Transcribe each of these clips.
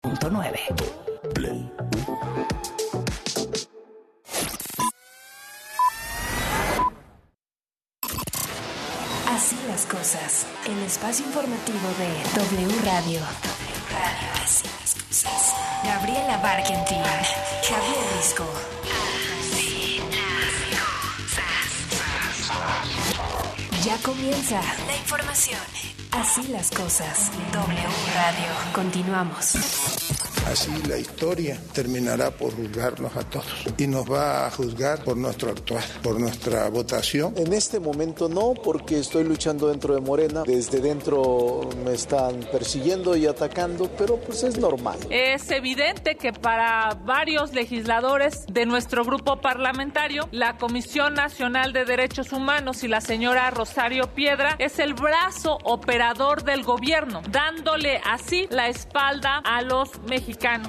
96.9. Así las cosas. El espacio informativo de W Radio. Así las cosas. Gabriela Barkentin, Javier Risco. Ya comienza la información. Así las cosas. W Radio. Continuamos. Así la historia terminará por juzgarnos a todos y nos va a juzgar por nuestro actuar, por nuestra votación. En este momento no, porque estoy luchando dentro de Morena. Desde dentro me están persiguiendo y atacando, pero pues es normal. Es evidente que para varios legisladores de nuestro grupo parlamentario, la Comisión Nacional de Derechos Humanos y la señora Rosario Piedra es el brazo operador del gobierno, dándole así la espalda a los mexicanos. 7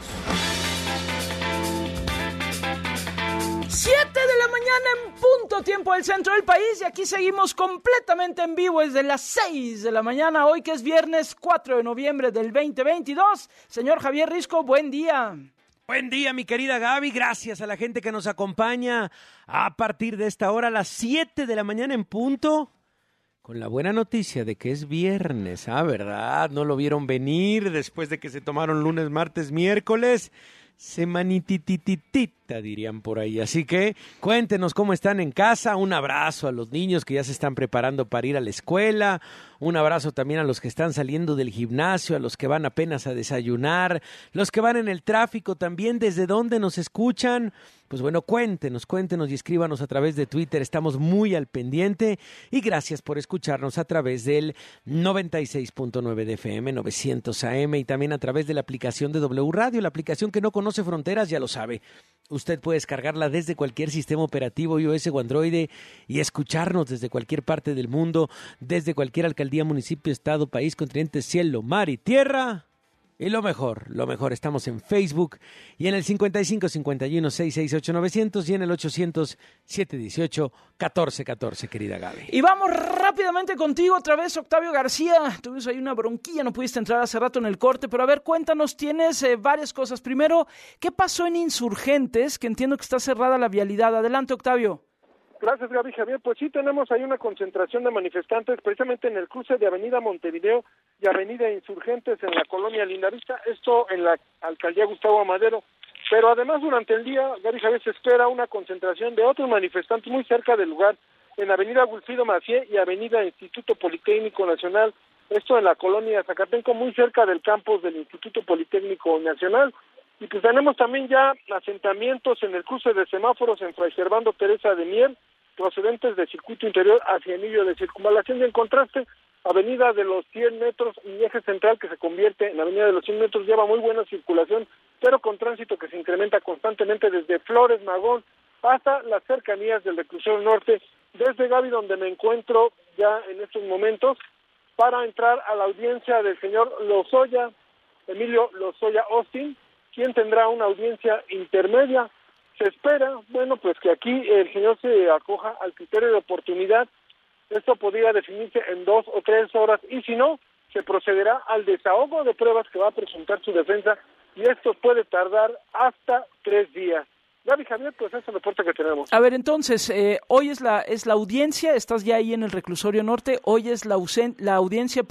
de la mañana en punto, tiempo del centro del país, y aquí seguimos completamente en vivo desde las 6 de la mañana, hoy que es viernes 4 de noviembre del 2022. Señor Javier Risco, buen día. Buen día, mi querida Gaby, gracias a la gente que nos acompaña a partir de esta hora, a las 7 de la mañana en punto. Con la buena noticia de que es viernes, ¿verdad? No lo vieron venir después de que se tomaron lunes, martes, miércoles. Semanitititita, dirían por ahí. Así que cuéntenos cómo están en casa. Un abrazo a los niños que ya se están preparando para ir a la escuela. Un abrazo también a los que están saliendo del gimnasio, a los que van apenas a desayunar, los que van en el tráfico también. ¿Desde dónde nos escuchan? Pues bueno, cuéntenos y escríbanos a través de Twitter. Estamos muy al pendiente y gracias por escucharnos a través del 96.9 de FM, 900 AM y también a través de la aplicación de W Radio, la aplicación que no conoce fronteras, ya lo sabe. Usted puede descargarla desde cualquier sistema operativo iOS o Android y escucharnos desde cualquier parte del mundo, desde cualquier alcaldía, municipio, estado, país, continente, cielo, mar y tierra. Y lo mejor, estamos en Facebook y en el 5551-668-900 y en el 800-718-1414, querida Gaby. Y vamos rápidamente contigo otra vez, Octavio García. Tuvimos ahí una bronquilla, no pudiste entrar hace rato en el corte, pero a ver, cuéntanos, tienes varias cosas. Primero, ¿qué pasó en Insurgentes? Que entiendo que está cerrada la vialidad. Adelante, Octavio. Gracias, Gaby. Javier, pues sí, tenemos ahí una concentración de manifestantes precisamente en el cruce de Avenida Montevideo y Avenida Insurgentes en la colonia Lindavista, esto en la alcaldía Gustavo Amadero, pero además durante el día, Gaby, Javier, se espera una concentración de otros manifestantes muy cerca del lugar, en Avenida Wilfrido Macié y Avenida Instituto Politécnico Nacional, esto en la colonia Zacatenco, muy cerca del campus del Instituto Politécnico Nacional. Y pues tenemos también ya asentamientos en el cruce de semáforos en Fray Servando Teresa de Mier, procedentes del circuito interior hacia Emilio de Circunvalación, y en contraste, Avenida de los 100 metros y eje central que se convierte en Avenida de los 100 metros, lleva muy buena circulación, pero con tránsito que se incrementa constantemente desde Flores Magón hasta las cercanías del reclusorio norte, desde Gaby, donde me encuentro ya en estos momentos, para entrar a la audiencia del señor Lozoya, Emilio Lozoya Austin, quien tendrá una audiencia intermedia. Se espera, bueno, pues que aquí el señor se acoja al criterio de oportunidad. Esto podría definirse en 2 o 3 horas, y si no, se procederá al desahogo de pruebas que va a presentar su defensa, y esto puede tardar hasta 3 días. Gaby, Javier, pues ese es el reporte que tenemos. A ver, entonces, hoy es la audiencia, estás ya ahí en el reclusorio norte, hoy es la audiencia,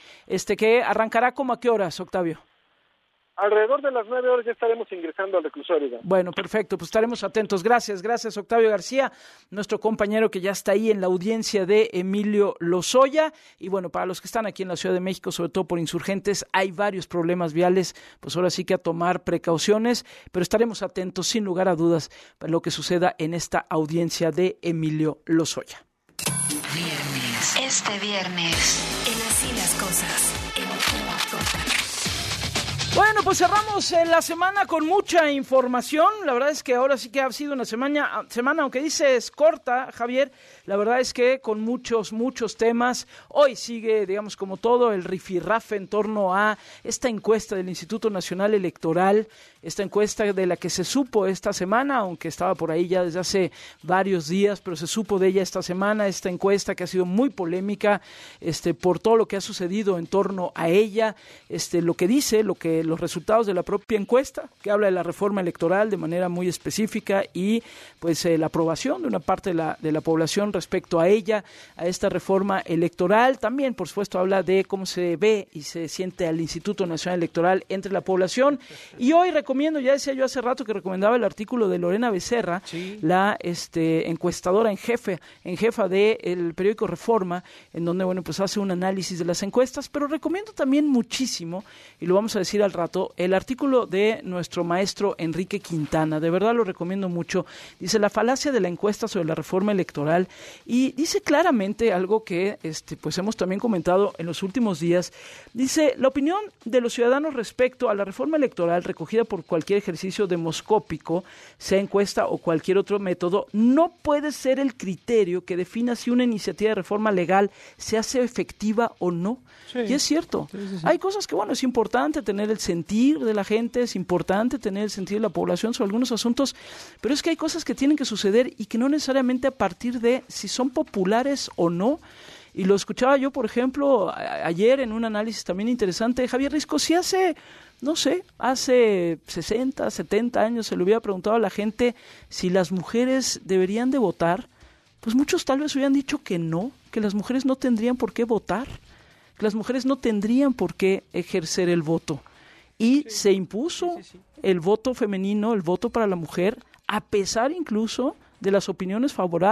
que arrancará como a qué horas, Octavio. Alrededor de las 9 horas ya estaremos ingresando al reclusorio. Bueno, perfecto, pues estaremos atentos. Gracias Octavio García, nuestro compañero que ya está ahí en la audiencia de Emilio Lozoya. Y bueno, para los que están aquí en la Ciudad de México, sobre todo por Insurgentes, hay varios problemas viales, pues ahora sí que a tomar precauciones, pero estaremos atentos sin lugar a dudas para lo que suceda en esta audiencia de Emilio Lozoya. Este viernes, en Así las Cosas, en Bueno, pues cerramos la semana con mucha información. La verdad es que ahora sí que ha sido una semana, aunque dices corta, Javier, la verdad es que con muchos temas. Hoy sigue, digamos, como todo, el rifirrafe en torno a esta encuesta del Instituto Nacional Electoral, esta encuesta de la que se supo esta semana, aunque estaba por ahí ya desde hace varios días, pero se supo de ella esta semana, esta encuesta que ha sido muy polémica, por todo lo que ha sucedido en torno a ella, lo que dice, lo que los resultados de la propia encuesta, que habla de la reforma electoral de manera muy específica y pues la aprobación de una parte de la población respecto a ella, a esta reforma electoral. También, por supuesto, habla de cómo se ve y se siente al Instituto Nacional Electoral entre la población. Y hoy recomiendo, ya decía yo hace rato que recomendaba el artículo de Lorena Becerra, sí, la encuestadora en jefa del periódico Reforma, en donde, bueno, pues hace un análisis de las encuestas, pero recomiendo también muchísimo, y lo vamos a decir al rato, el artículo de nuestro maestro Enrique Quintana. De verdad lo recomiendo mucho. Dice: la falacia de la encuesta sobre la reforma electoral, y dice claramente algo que pues hemos también comentado en los últimos días. Dice: la opinión de los ciudadanos respecto a la reforma electoral recogida por cualquier ejercicio demoscópico, sea encuesta o cualquier otro método, no puede ser el criterio que defina si una iniciativa de reforma legal se hace efectiva o no. Sí. Y es cierto, sí. Hay cosas que, bueno, es importante tener el sentir de la gente, es importante tener el sentir de la población sobre algunos asuntos, pero es que hay cosas que tienen que suceder y que no necesariamente a partir de si son populares o no. Y lo escuchaba yo, por ejemplo, ayer en un análisis también interesante de Javier Risco. Si hace 60, 70 años se le hubiera preguntado a la gente si las mujeres deberían de votar, pues muchos tal vez hubieran dicho que no, que las mujeres no tendrían por qué votar, que las mujeres no tendrían por qué ejercer el voto. Y sí, se impuso el voto femenino, el voto para la mujer, a pesar incluso de las opiniones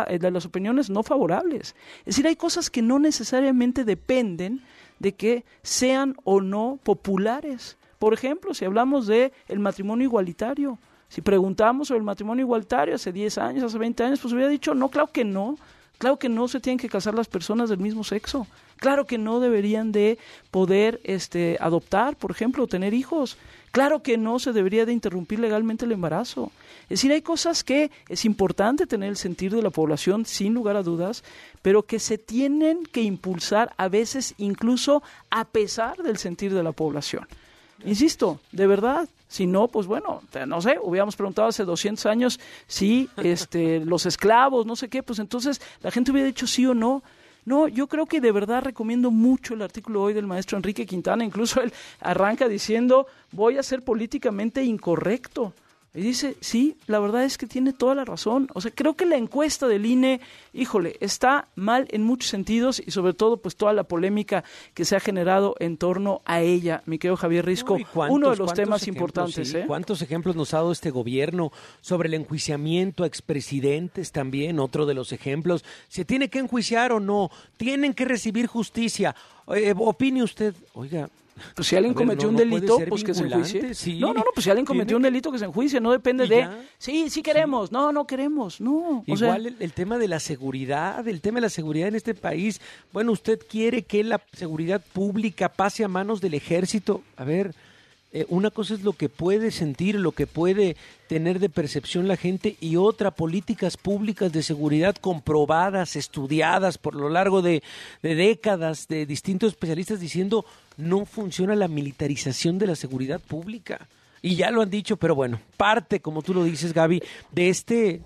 no favorables. Es decir, hay cosas que no necesariamente dependen de que sean o no populares. Por ejemplo, si hablamos de el matrimonio igualitario, si preguntamos sobre el matrimonio igualitario hace 10 años, hace 20 años, pues hubiera dicho: no, claro que no se tienen que casar las personas del mismo sexo, claro que no deberían de poder adoptar, por ejemplo, o tener hijos, claro que no se debería de interrumpir legalmente el embarazo. Es decir, hay cosas que es importante tener el sentir de la población, sin lugar a dudas, pero que se tienen que impulsar a veces incluso a pesar del sentir de la población. Insisto, de verdad, si no, pues bueno, no sé, hubiéramos preguntado hace 200 años si los esclavos, no sé qué, pues entonces la gente hubiera dicho sí o no. No, yo creo que de verdad recomiendo mucho el artículo hoy del maestro Enrique Quintana. Incluso él arranca diciendo: voy a ser políticamente incorrecto. Y dice: sí, la verdad es que tiene toda la razón. O sea, creo que la encuesta del INE, híjole, está mal en muchos sentidos, y sobre todo pues toda la polémica que se ha generado en torno a ella, mi querido Javier Risco. Uno de los temas importantes. Sí, ¿cuántos ejemplos nos ha dado este gobierno sobre el enjuiciamiento a expresidentes también? Otro de los ejemplos. ¿Se tiene que enjuiciar o no? ¿Tienen que recibir justicia? Opine usted. Oiga, pues si alguien cometió un delito, pues que se enjuicie. Sí. No, pues si alguien cometió un delito, que se enjuicie, no depende de, sí queremos, sí. No queremos, no. Igual el tema de la seguridad, en este país. Bueno, usted quiere que la seguridad pública pase a manos del ejército. A ver, una cosa es lo que puede sentir, lo que puede tener de percepción la gente, y otra, políticas públicas de seguridad comprobadas, estudiadas por lo largo de décadas, de distintos especialistas diciendo: no funciona la militarización de la seguridad pública. Y ya lo han dicho, pero bueno, parte, como tú lo dices, Gaby, de de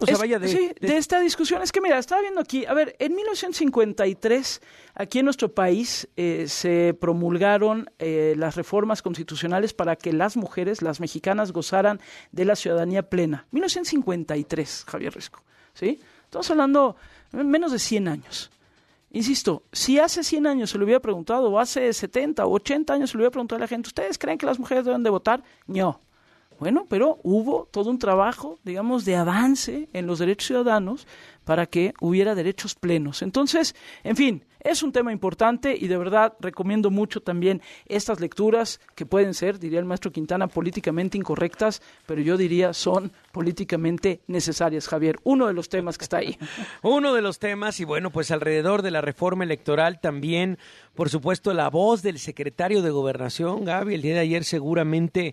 esta discusión. Es que mira, estaba viendo aquí, a ver, en 1953, aquí en nuestro país, se promulgaron las reformas constitucionales para que las mujeres, las mexicanas, gozaran de la ciudadanía plena. 1953, Javier Risco, ¿sí? Estamos hablando menos de 100 años. Insisto, si hace 100 años se lo hubiera preguntado, o hace 70 o 80 años se lo hubiera preguntado a la gente: ¿ustedes creen que las mujeres deben de votar? No. Bueno, pero hubo todo un trabajo, digamos, de avance en los derechos ciudadanos para que hubiera derechos plenos. Entonces, en fin, es un tema importante y de verdad recomiendo mucho también estas lecturas que pueden ser, diría el maestro Quintana, políticamente incorrectas, pero yo diría son políticamente necesarias, Javier. Uno de los temas que está ahí. Uno de los temas, y bueno, pues alrededor de la reforma electoral también, por supuesto, la voz del secretario de Gobernación, Gaby, el día de ayer seguramente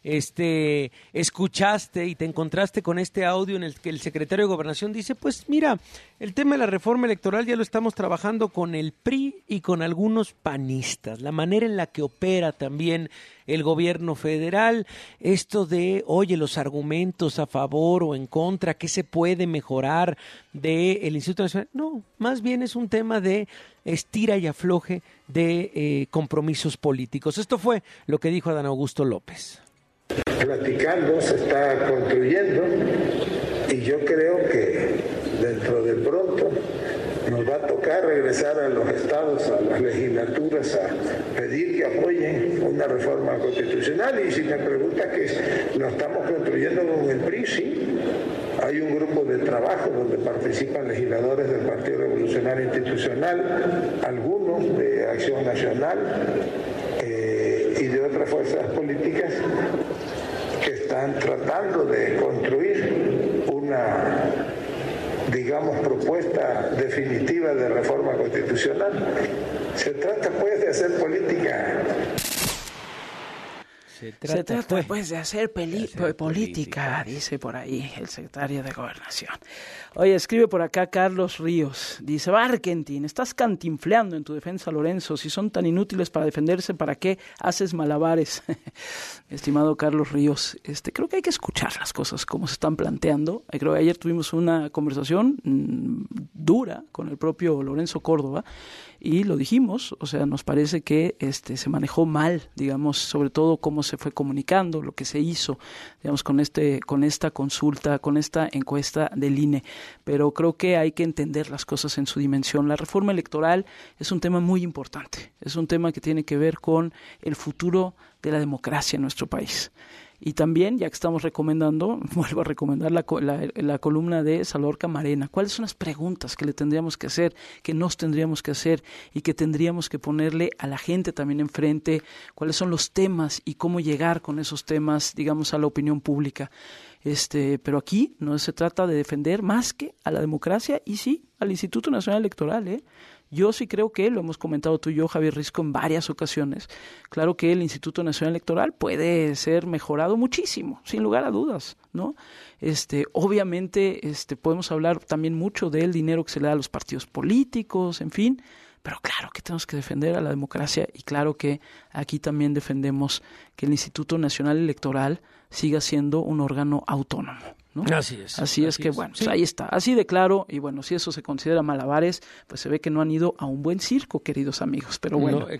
escuchaste y te encontraste con este audio en el que el secretario de Gobernación dice, pues mira, el tema de la reforma electoral ya lo estamos trabajando con el PRI y con algunos panistas, la manera en la que opera también el gobierno federal, esto de, oye, los argumentos a favor o en contra, ¿qué se puede mejorar del Instituto Nacional? No, más bien es un tema de estira y afloje de compromisos políticos. Esto fue lo que dijo Adán Augusto López. Platicando, se está construyendo y yo creo que dentro de pronto nos va a tocar regresar a los estados, a las legislaturas, a pedir que apoyen una reforma constitucional. Y si me pregunta que lo estamos construyendo con el PRI, sí. Hay un grupo de trabajo donde participan legisladores del Partido Revolucionario Institucional, algunos de Acción Nacional y de otras fuerzas políticas que están tratando de construir una, digamos, propuesta definitiva de reforma constitucional. Se trata pues de hacer política. Se trata pues de hacer política, dice por ahí el secretario de Gobernación. Oye, escribe por acá Carlos Ríos, dice, Barkentin, estás cantinfleando en tu defensa, Lorenzo, si son tan inútiles para defenderse, ¿para qué haces malabares? Estimado Carlos Ríos, creo que hay que escuchar las cosas como se están planteando. Creo que ayer tuvimos una conversación dura con el propio Lorenzo Córdoba, y lo dijimos, o sea, nos parece que se manejó mal, digamos, sobre todo cómo se fue comunicando, lo que se hizo, digamos, con esta consulta, con esta encuesta del INE. Pero creo que hay que entender las cosas en su dimensión. La reforma electoral es un tema muy importante, es un tema que tiene que ver con el futuro de la democracia en nuestro país. Y también, ya que estamos recomendando, vuelvo a recomendar la columna de Salvador Camarena. ¿Cuáles son las preguntas que le tendríamos que hacer, que nos tendríamos que hacer y que tendríamos que ponerle a la gente también enfrente? ¿Cuáles son los temas y cómo llegar con esos temas, digamos, a la opinión pública? Pero aquí no se trata de defender más que a la democracia y sí, al Instituto Nacional Electoral, Yo sí creo que, lo hemos comentado tú y yo, Javier Risco, en varias ocasiones, claro que el Instituto Nacional Electoral puede ser mejorado muchísimo, sin lugar a dudas, ¿no? Obviamente, podemos hablar también mucho del dinero que se le da a los partidos políticos, en fin, pero claro que tenemos que defender a la democracia y claro que aquí también defendemos que el Instituto Nacional Electoral siga siendo un órgano autónomo, ¿no? Así es que, bueno, sí. Pues ahí está, así de claro, y bueno, si eso se considera malabares, pues se ve que no han ido a un buen circo, queridos amigos, pero bueno. No,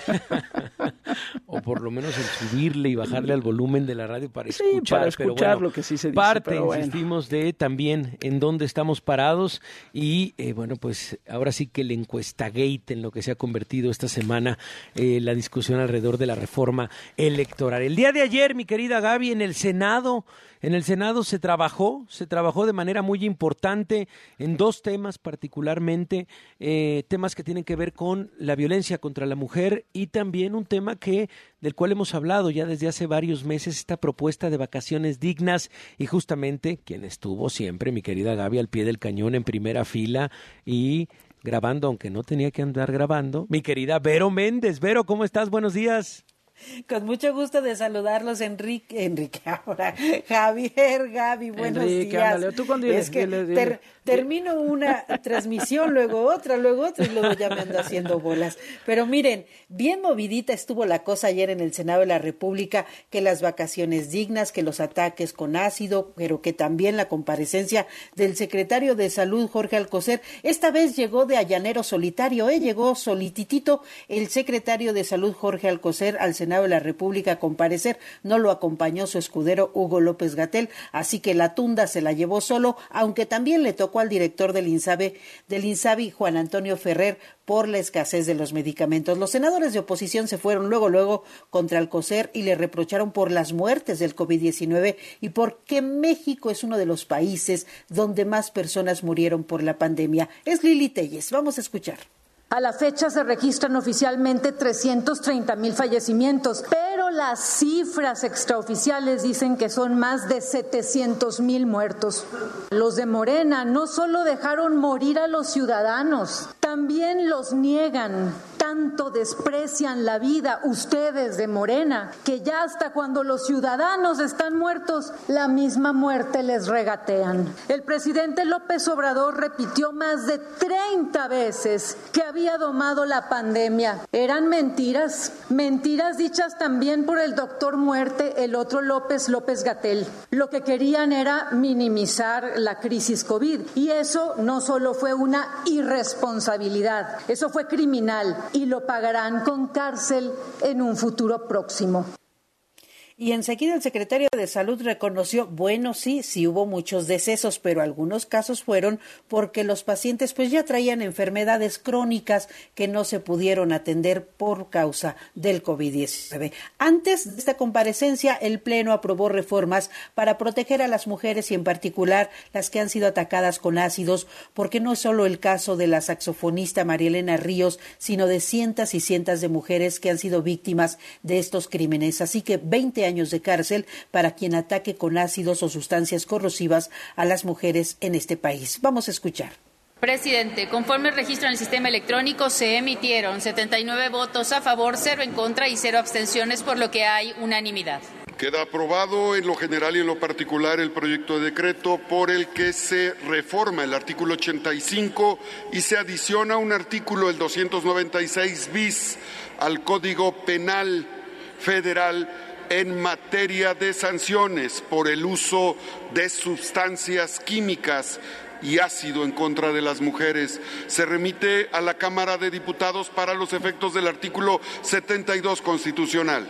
o por lo menos el subirle y bajarle al volumen de la radio para escuchar, pero bueno, lo que sí se dice. Parte, insistimos, de también en dónde estamos parados y, bueno, pues ahora sí que el encuestagate en lo que se ha convertido esta semana la discusión alrededor de la reforma electoral. El día de ayer, mi querida Gaby, en el Senado se trabajó de manera muy importante en dos temas particularmente, temas que tienen que ver con la violencia contra la mujer y también un tema del cual hemos hablado ya desde hace varios meses, esta propuesta de vacaciones dignas y justamente quien estuvo siempre, mi querida Gaby, al pie del cañón en primera fila y grabando, aunque no tenía que andar grabando, mi querida Vero Méndez. Vero, ¿cómo estás? Buenos días. Con mucho gusto de saludarlos, Enrique ahora, Javier, Gaby, buenos días. Ándale, ¿tú cuándo es que termino una transmisión, luego otra, y luego ya me ando haciendo bolas. Pero miren, bien movidita estuvo la cosa ayer en el Senado de la República, que las vacaciones dignas, que los ataques con ácido, pero que también la comparecencia del secretario de Salud, Jorge Alcocer. Esta vez llegó de allanero solitario, llegó solititito el secretario de Salud, Jorge Alcocer, al Senado de la República a comparecer. No lo acompañó su escudero Hugo López-Gatell, así que la tunda se la llevó solo, aunque también le tocó al director del INSABI, Juan Antonio Ferrer, por la escasez de los medicamentos. Los senadores de oposición se fueron luego contra Alcocer y le reprocharon por las muertes del COVID-19 y porque México es uno de los países donde más personas murieron por la pandemia. Es Lili Telles, vamos a escuchar. A la fecha se registran oficialmente 330,000 fallecimientos, pero las cifras extraoficiales dicen que son más de 700,000 muertos. Los de Morena no solo dejaron morir a los ciudadanos, también los niegan. tanto desprecian la vida ustedes de Morena, que ya hasta cuando los ciudadanos están muertos, la misma muerte les regatean. El presidente López Obrador repitió más de 30 veces que había domado la pandemia. Eran mentiras dichas también por el doctor Muerte, el otro López-Gatell. Lo que querían era minimizar la crisis COVID, y eso no solo fue una irresponsabilidad, eso fue criminal, y lo pagarán con cárcel en un futuro próximo. Y enseguida el secretario de Salud reconoció, bueno, sí hubo muchos decesos, pero algunos casos fueron porque los pacientes pues ya traían enfermedades crónicas que no se pudieron atender por causa del COVID-19. Antes de esta comparecencia, el Pleno aprobó reformas para proteger a las mujeres y en particular las que han sido atacadas con ácidos, porque no es solo el caso de la saxofonista María Elena Ríos, sino de cientos y cientos de mujeres que han sido víctimas de estos crímenes. Así que 20 años de cárcel para quien ataque con ácidos o sustancias corrosivas a las mujeres en este país. Vamos a escuchar. Presidente, conforme el registro en el sistema electrónico se emitieron 79 votos a favor, 0 en contra y 0 abstenciones, por lo que hay unanimidad. Queda aprobado en lo general y en lo particular el proyecto de decreto por el que se reforma el artículo 85 y se adiciona un artículo, el 296 bis, al Código Penal Federal en materia de sanciones por el uso de sustancias químicas y ácido en contra de las mujeres. Se remite a la Cámara de Diputados para los efectos del artículo 72 constitucional.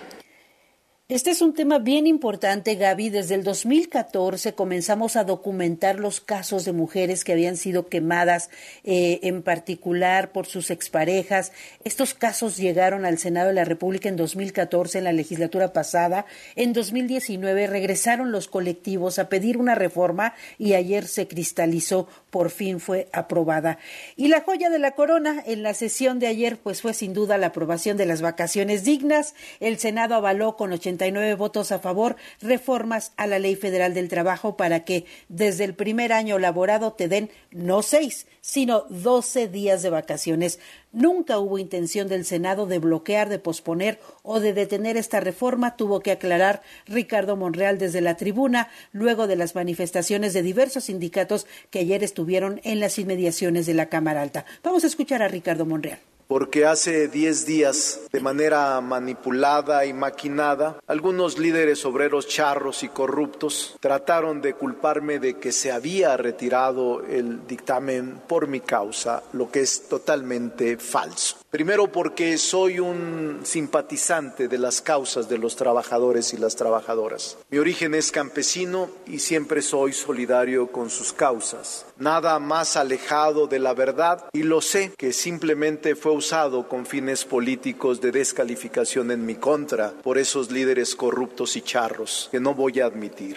Este es un tema bien importante, Gaby. Desde el 2014 comenzamos a documentar los casos de mujeres que habían sido quemadas, en particular por sus exparejas. Estos casos llegaron al Senado de la República en 2014, en la legislatura pasada. En 2019 regresaron los colectivos a pedir una reforma y ayer se cristalizó, por fin fue aprobada. Y la joya de la corona en la sesión de ayer pues fue sin duda la aprobación de las vacaciones dignas. El Senado avaló con 89 votos a favor reformas a la Ley Federal del Trabajo para que desde el primer año laborado te den no 6, sino 12 días de vacaciones. Nunca hubo intención del Senado de bloquear, de posponer o de detener esta reforma, tuvo que aclarar Ricardo Monreal desde la tribuna, luego de las manifestaciones de diversos sindicatos que ayer estuvieron en las inmediaciones de la Cámara Alta. Vamos a escuchar a Ricardo Monreal. Porque hace 10 días, de manera manipulada y maquinada, algunos líderes obreros charros y corruptos trataron de culparme de que se había retirado el dictamen por mi causa, lo que es totalmente falso. Primero porque soy un simpatizante de las causas de los trabajadores y las trabajadoras. Mi origen es campesino y siempre soy solidario con sus causas. Nada más alejado de la verdad, y lo sé, que simplemente fue usado con fines políticos de descalificación en mi contra por esos líderes corruptos y charros que no voy a admitir.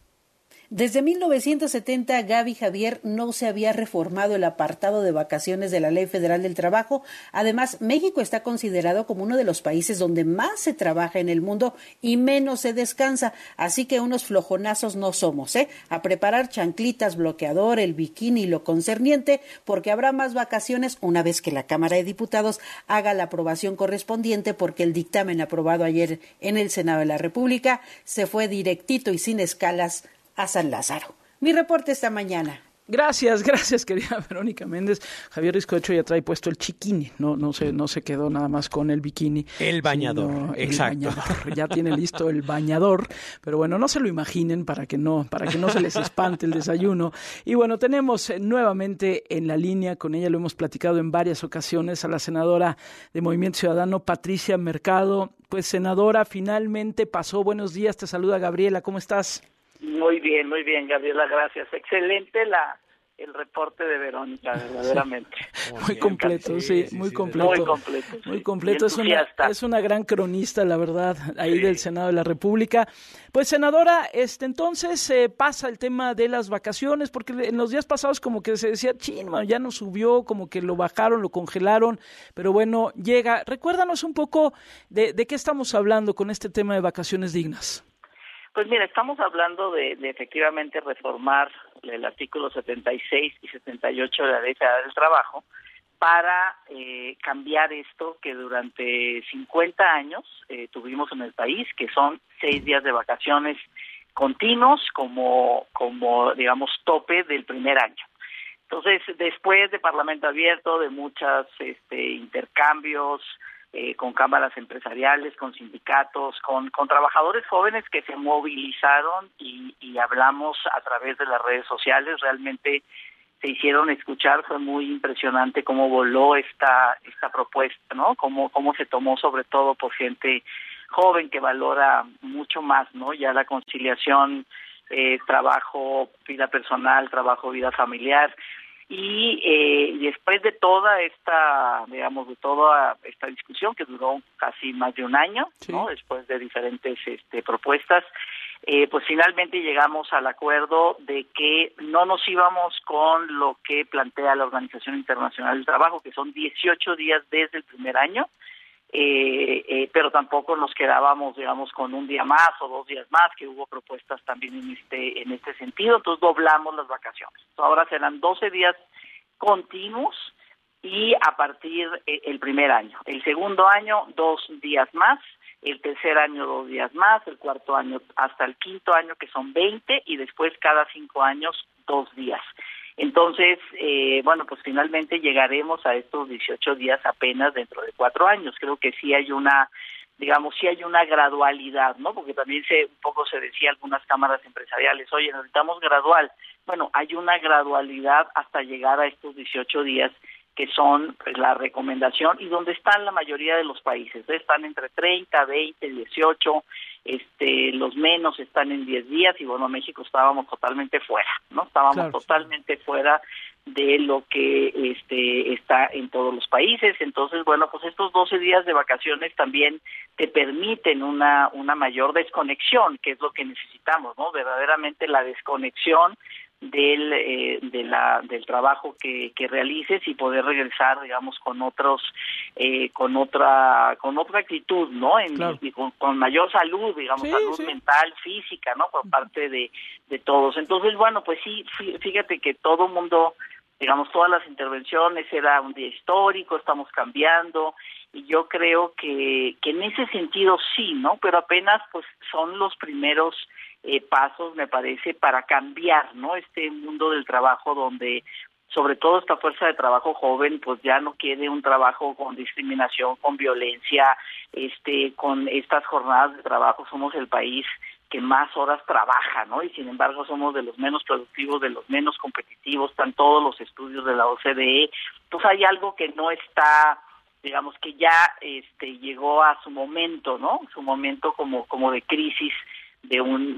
Desde 1970, Gaby, Javier, no se había reformado el apartado de vacaciones de la Ley Federal del Trabajo. Además, México está considerado como uno de los países donde más se trabaja en el mundo y menos se descansa. Así que unos flojonazos no somos, A preparar chanclitas, bloqueador, el bikini y lo concerniente, porque habrá más vacaciones una vez que la Cámara de Diputados haga la aprobación correspondiente, porque el dictamen aprobado ayer en el Senado de la República se fue directito y sin escalas a San Lázaro. Mi reporte esta mañana. Gracias, querida Verónica Méndez. Javier Risco, de hecho, ya trae puesto el chiquini, no se quedó nada más con el bikini. El bañador, exacto. Bañador. Ya tiene listo el bañador, pero bueno, no se lo imaginen para que no se les espante el desayuno. Y bueno, tenemos nuevamente en la línea, con ella lo hemos platicado en varias ocasiones, a la senadora de Movimiento Ciudadano, Patricia Mercado. Pues, senadora, finalmente pasó. Buenos días, te saluda Gabriela, ¿cómo estás? Muy bien, Gabriela, gracias. Excelente el reporte de Verónica, verdaderamente. Muy completo, sí, muy completo. Muy completo, es una gran cronista, la verdad, ahí del Senado de la República. Pues, senadora, entonces pasa el tema de las vacaciones, porque en los días pasados como que se decía, ya no subió, como que lo bajaron, lo congelaron, pero bueno, llega. Recuérdanos un poco de qué estamos hablando con este tema de vacaciones dignas. Pues mira, estamos hablando de efectivamente reformar el artículo 76 y 78 de la Ley Federal del Trabajo para cambiar esto que durante 50 años tuvimos en el país, que son 6 días de vacaciones continuos como digamos tope del primer año. Entonces, después de Parlamento Abierto, de muchos intercambios con cámaras empresariales, con sindicatos, con trabajadores jóvenes que se movilizaron y hablamos a través de las redes sociales, realmente se hicieron escuchar. Fue muy impresionante cómo voló esta propuesta, ¿no? Cómo se tomó sobre todo por gente joven que valora mucho más, ¿no? Ya la conciliación, trabajo, vida personal, trabajo, vida familiar. Y después de toda esta discusión que duró casi más de un año, sí, ¿no? Después de diferentes propuestas, pues finalmente llegamos al acuerdo de que no nos íbamos con lo que plantea la Organización Internacional del Trabajo, que son 18 días desde el primer año, pero tampoco nos quedábamos, digamos, con un día más o 2 días más, que hubo propuestas también en este sentido. Entonces doblamos las vacaciones. Ahora serán 12 días continuos y a partir el primer año. El segundo año, 2 días más. El tercer año 2 días más, el cuarto año hasta el quinto año, que son 20, y después cada 5 años 2 días. Entonces, pues finalmente llegaremos a estos 18 días apenas dentro de 4 años. Creo que sí hay una gradualidad, ¿no? Porque también un poco se decía algunas cámaras empresariales, oye, necesitamos gradual. Bueno, hay una gradualidad hasta llegar a estos 18 días que son pues la recomendación y donde están la mayoría de los países. Están entre 30, 20, 18, los menos están en 10 días y bueno, México estábamos totalmente fuera, ¿no? Estábamos totalmente fuera de lo que está en todos los países. Entonces, bueno, pues estos 12 días de vacaciones también te permiten una mayor desconexión, que es lo que necesitamos, ¿no? Verdaderamente la desconexión del trabajo que realices y poder regresar, digamos, con otra actitud, ¿no? Con mayor salud, digamos, salud mental, física, ¿no? Por parte de todos. Entonces, bueno, pues sí, fíjate que todo el mundo, digamos, todas las intervenciones, era un día histórico, estamos cambiando, y yo creo que en ese sentido sí, ¿no? Pero apenas pues son los primeros pasos, me parece, para cambiar, ¿no? Este mundo del trabajo donde sobre todo esta fuerza de trabajo joven pues ya no quiere un trabajo con discriminación, con violencia, con estas jornadas de trabajo. Somos el país que más horas trabaja, ¿no? Y sin embargo somos de los menos productivos, de los menos competitivos, están todos los estudios de la OCDE. Entonces hay algo que no está, digamos, que ya llegó a su momento, ¿no? Su momento como de crisis de un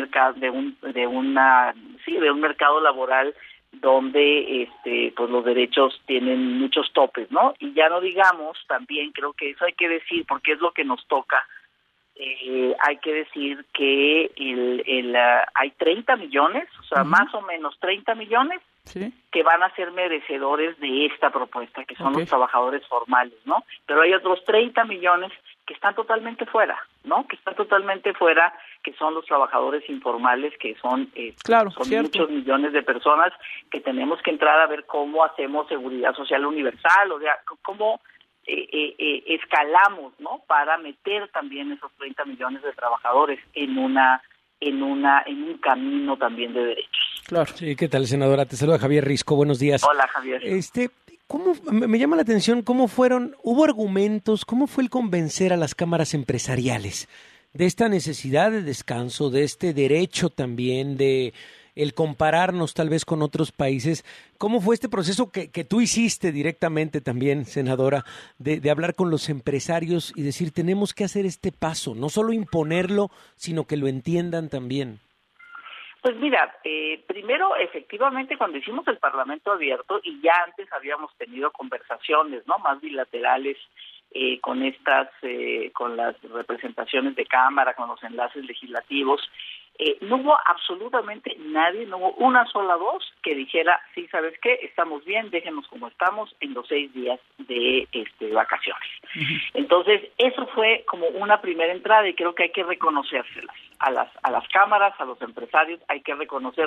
mercado laboral donde pues los derechos tienen muchos topes, ¿no? Y ya no digamos, también creo que eso hay que decir porque es lo que nos toca. Hay que decir que hay 30 millones, o sea, más o menos 30 millones que van a ser merecedores de esta propuesta, que son los trabajadores formales, ¿no? Pero hay otros 30 millones que están totalmente fuera, ¿no? Que son los trabajadores informales, que son muchos millones de personas que tenemos que entrar a ver cómo hacemos seguridad social universal, o sea, cómo escalamos, ¿no? Para meter también esos 30 millones de trabajadores en un camino también de derechos. Claro. Sí, ¿qué tal, senadora? Te saluda Javier Risco. Buenos días. Hola, Javier. ¿Cómo me llama la atención hubo argumentos, cómo fue el convencer a las cámaras empresariales de esta necesidad de descanso, de este derecho también de el compararnos tal vez con otros países? ¿Cómo fue este proceso que tú hiciste directamente también, senadora, de hablar con los empresarios y decir, tenemos que hacer este paso, no solo imponerlo, sino que lo entiendan también? Pues mira, primero, efectivamente, cuando hicimos el Parlamento Abierto, y ya antes habíamos tenido conversaciones, ¿no?, más bilaterales con las representaciones de Cámara, con los enlaces legislativos, no hubo absolutamente nadie, no hubo una sola voz que dijera, sí, ¿sabes qué? Estamos bien, déjenos como estamos en los 6 días de vacaciones. Uh-huh. Entonces, eso fue como una primera entrada y creo que hay que reconocérselas a las cámaras, a los empresarios, hay que reconocerles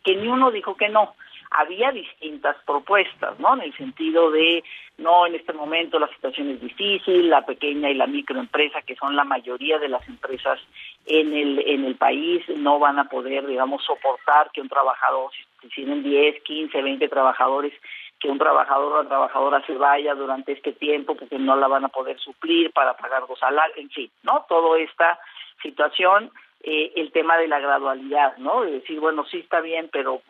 que ni uno dijo que no. Había distintas propuestas, ¿no? En el sentido de, no, en este momento la situación es difícil, la pequeña y la microempresa, que son la mayoría de las empresas en el país, no van a poder, digamos, soportar que un trabajador, si tienen 10, 15, 20 trabajadores, que un trabajador o trabajadora se vaya durante este tiempo porque no la van a poder suplir para pagar los salarios, en fin, ¿no? Toda esta situación. El tema de la gradualidad, ¿no? De decir, bueno, sí está bien, pero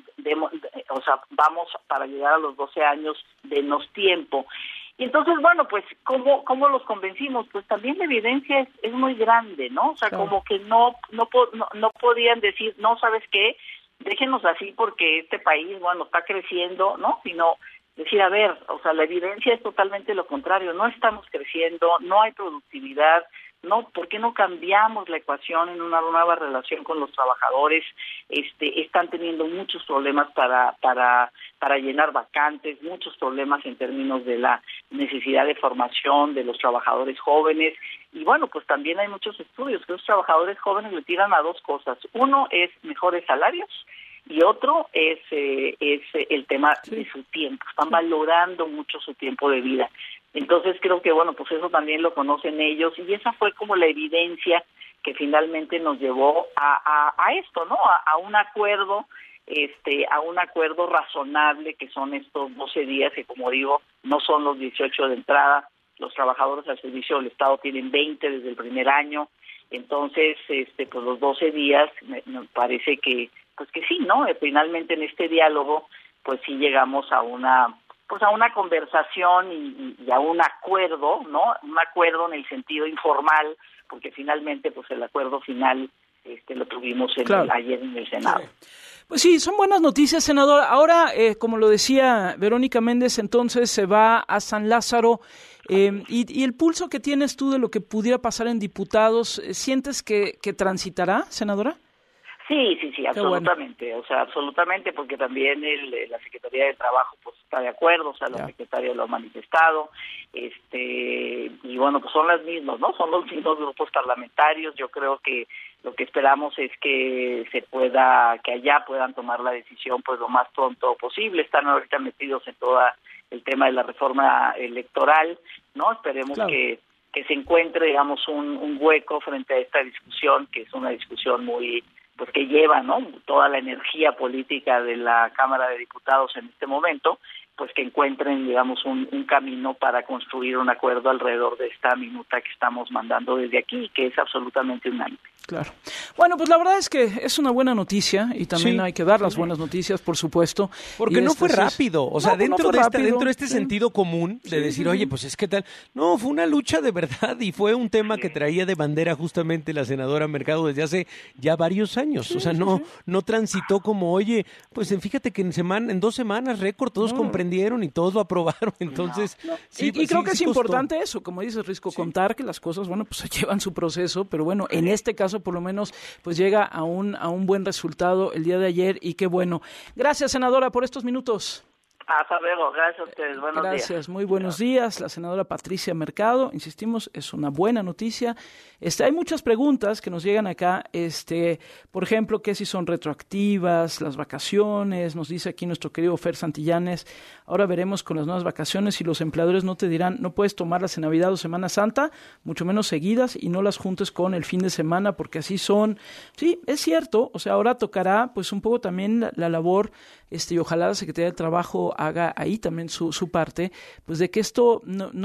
vamos para llegar a los 12 años, denos tiempo. Y entonces, bueno, pues, ¿cómo los convencimos? Pues también la evidencia es muy grande, ¿no? O sea, claro, como que no podían decir, no, ¿sabes qué? Déjenos así porque este país, bueno, está creciendo, ¿no? Sino decir, a ver, o sea, la evidencia es totalmente lo contrario, no estamos creciendo, no hay productividad. No, ¿por qué no cambiamos la ecuación en una nueva relación con los trabajadores? Están teniendo muchos problemas para llenar vacantes, muchos problemas en términos de la necesidad de formación de los trabajadores jóvenes. Y bueno, pues también hay muchos estudios que los trabajadores jóvenes le tiran a dos cosas. Uno es mejores salarios y otro es el tema de su tiempo. Están valorando mucho su tiempo de vida. Entonces creo que, bueno, pues eso también lo conocen ellos y esa fue como la evidencia que finalmente nos llevó a esto, ¿no? A un acuerdo, a un acuerdo razonable que son estos 12 días que, como digo, no son los 18 de entrada. Los trabajadores al servicio del Estado tienen 20 desde el primer año. Entonces, pues los 12 días me parece que, pues que sí, ¿no? Finalmente en este diálogo, pues sí llegamos a una conversación y a un acuerdo, ¿no? Un acuerdo en el sentido informal, porque finalmente pues el acuerdo final lo tuvimos ayer en el Senado. Pues sí, son buenas noticias, senadora. Ahora, como lo decía Verónica Méndez, entonces se va a San Lázaro. Y el pulso que tienes tú de lo que pudiera pasar en diputados, ¿sientes que transitará, senadora? Sí, absolutamente, bueno. O sea, absolutamente, porque también la Secretaría de Trabajo pues está de acuerdo, o sea, la secretaria lo ha manifestado, y bueno, pues son las mismas, ¿no? Son los mismos grupos parlamentarios. Yo creo que lo que esperamos es que que allá puedan tomar la decisión pues lo más pronto posible. Están ahorita metidos en todo el tema de la reforma electoral, ¿no? Esperemos que se encuentre, digamos, un hueco frente a esta discusión, que es una discusión muy pues que lleva, ¿no?, toda la energía política de la Cámara de Diputados en este momento, pues que encuentren, digamos, un camino para construir un acuerdo alrededor de esta minuta que estamos mandando desde aquí, que es absolutamente unánime. Claro. Bueno, pues la verdad es que es una buena noticia y también hay que dar las buenas noticias, por supuesto. Porque no fue rápido, o sea, dentro de este sentido común de decir, oye, pues es que tal. No, fue una lucha de verdad y fue un tema que traía de bandera justamente la senadora Mercado desde hace ya varios años. O sea, no transitó como, oye, pues fíjate que en 2 semanas récord todos comprendieron y todos lo aprobaron. Entonces, y creo que es importante eso, como dices, Risco, contar que las cosas, bueno, pues llevan su proceso, pero bueno, en este caso por lo menos pues llega a un buen resultado el día de ayer y qué bueno. Gracias, senadora, por estos minutos. Hasta luego, gracias a ustedes, buenos días. Gracias, muy buenos días. La senadora Patricia Mercado, insistimos, es una buena noticia. Hay muchas preguntas que nos llegan acá, por ejemplo, que si son retroactivas, las vacaciones, nos dice aquí nuestro querido Fer Santillanes, ahora veremos con las nuevas vacaciones si los empleadores no te dirán, no puedes tomarlas en Navidad o Semana Santa, mucho menos seguidas, y no las juntes con el fin de semana, porque así son. Sí, es cierto, o sea, ahora tocará pues un poco también la labor, y ojalá la Secretaría de Trabajo haga ahí también su parte, pues de que esto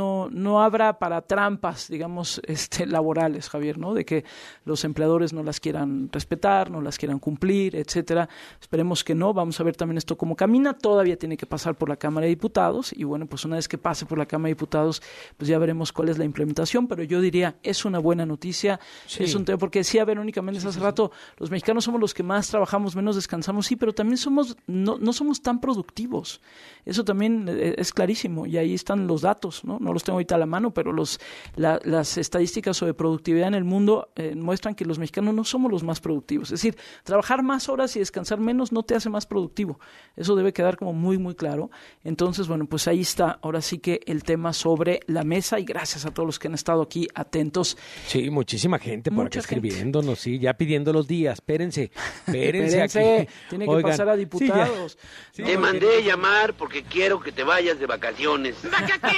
no abra para trampas, digamos, laborales, Javier, ¿no? De que los empleadores no las quieran respetar, no las quieran cumplir, etcétera. Esperemos que no. Vamos a ver también esto cómo camina. Todavía tiene que pasar por la Cámara de Diputados y bueno, pues una vez que pase por la Cámara de Diputados, pues ya veremos cuál es la implementación, pero yo diría, es una buena noticia. Sí. Es un tema, porque decía Verónica Méndez hace rato, los mexicanos somos los que más trabajamos, menos descansamos, sí, pero también somos no somos tan productivos. Eso también es clarísimo y ahí están los datos, ¿no? No los tengo ahorita a la mano, pero las estadísticas sobre productividad en el mundo muestran que los mexicanos no somos los más productivos. Es decir, trabajar más horas y descansar menos no te hace más productivo. Eso debe quedar como muy, muy claro. Entonces, bueno, pues ahí está ahora sí que el tema sobre la mesa y gracias a todos los que han estado aquí atentos. Sí, muchísima gente por acá escribiéndonos, sí, ya pidiendo los días. Espérense aquí. Tiene que pasar a diputados. Sí, te mandé llamar porque quiero que te vayas de vacaciones. ¿Qué?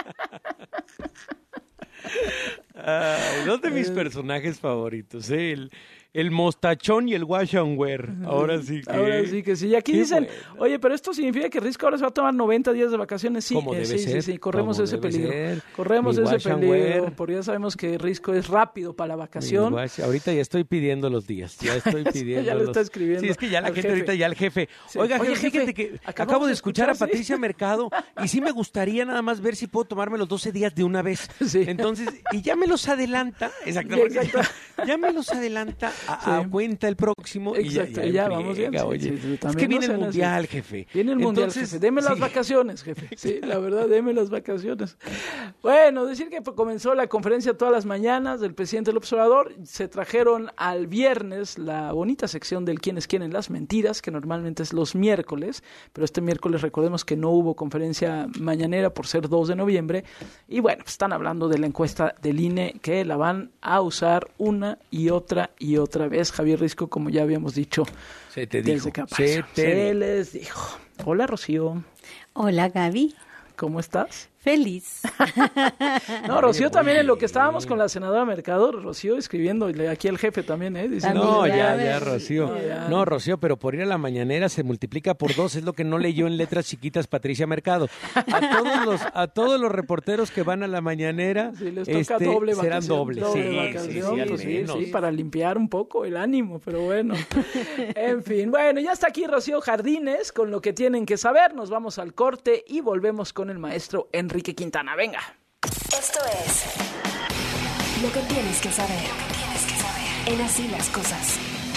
Dos de mis personajes favoritos, el mostachón y el wash and wear. Ahora sí que sí. Y aquí dicen, oye, pero esto significa que Risco ahora se va a tomar 90 días de vacaciones. Sí, debe ser. Sí, corremos ese peligro. Corremos ese peligro, porque ya sabemos que Risco es rápido para la vacación. Ahorita ya estoy pidiendo los días. Ya lo está escribiendo. Sí, es que ya la gente ahorita ya el jefe. Sí. Oiga, fíjate que acabo de escuchar a Patricia Mercado y sí me gustaría nada más ver si puedo tomarme los 12 días de una vez. Sí. Entonces, y ya me los adelanta. Exactamente. Ya me los adelanta a cuenta el próximo. Exacto, y ya vamos bien. Oye, es que viene el mundial, jefe. Viene el mundial, jefe. Deme las vacaciones, jefe. Sí, la verdad, deme las vacaciones. Bueno, decir que comenzó la conferencia todas las mañanas del presidente López Obrador. Se trajeron al viernes la bonita sección del ¿Quiénes quieren las mentiras?, que normalmente es los miércoles, pero este miércoles recordemos que no hubo conferencia mañanera por ser 2 de noviembre. Y bueno, pues están hablando de la encuesta del INE que la van a usar una y otra vez, Javier Risco, como ya habíamos dicho. Se te dijo. Se les dijo. Hola, Rocío. Hola, Gaby. ¿Cómo estás? Feliz. No, Rocío también en lo que estábamos con la senadora Mercado, Rocío escribiendo, y aquí el jefe también, diciendo, no, ya, Rocío. No, Rocío, pero por ir a la mañanera se multiplica por 2, es lo que no leyó en letras chiquitas Patricia Mercado. A todos los reporteros que van a la mañanera, sí, les toca doble serán dobles. Sí, para limpiar un poco el ánimo, pero bueno. En fin, bueno, ya está aquí Rocío Jardines con lo que tienen que saber. Nos vamos al corte y volvemos con el maestro Enrique Quintana. Venga. Esto es lo que tienes que saber. En Así las Cosas.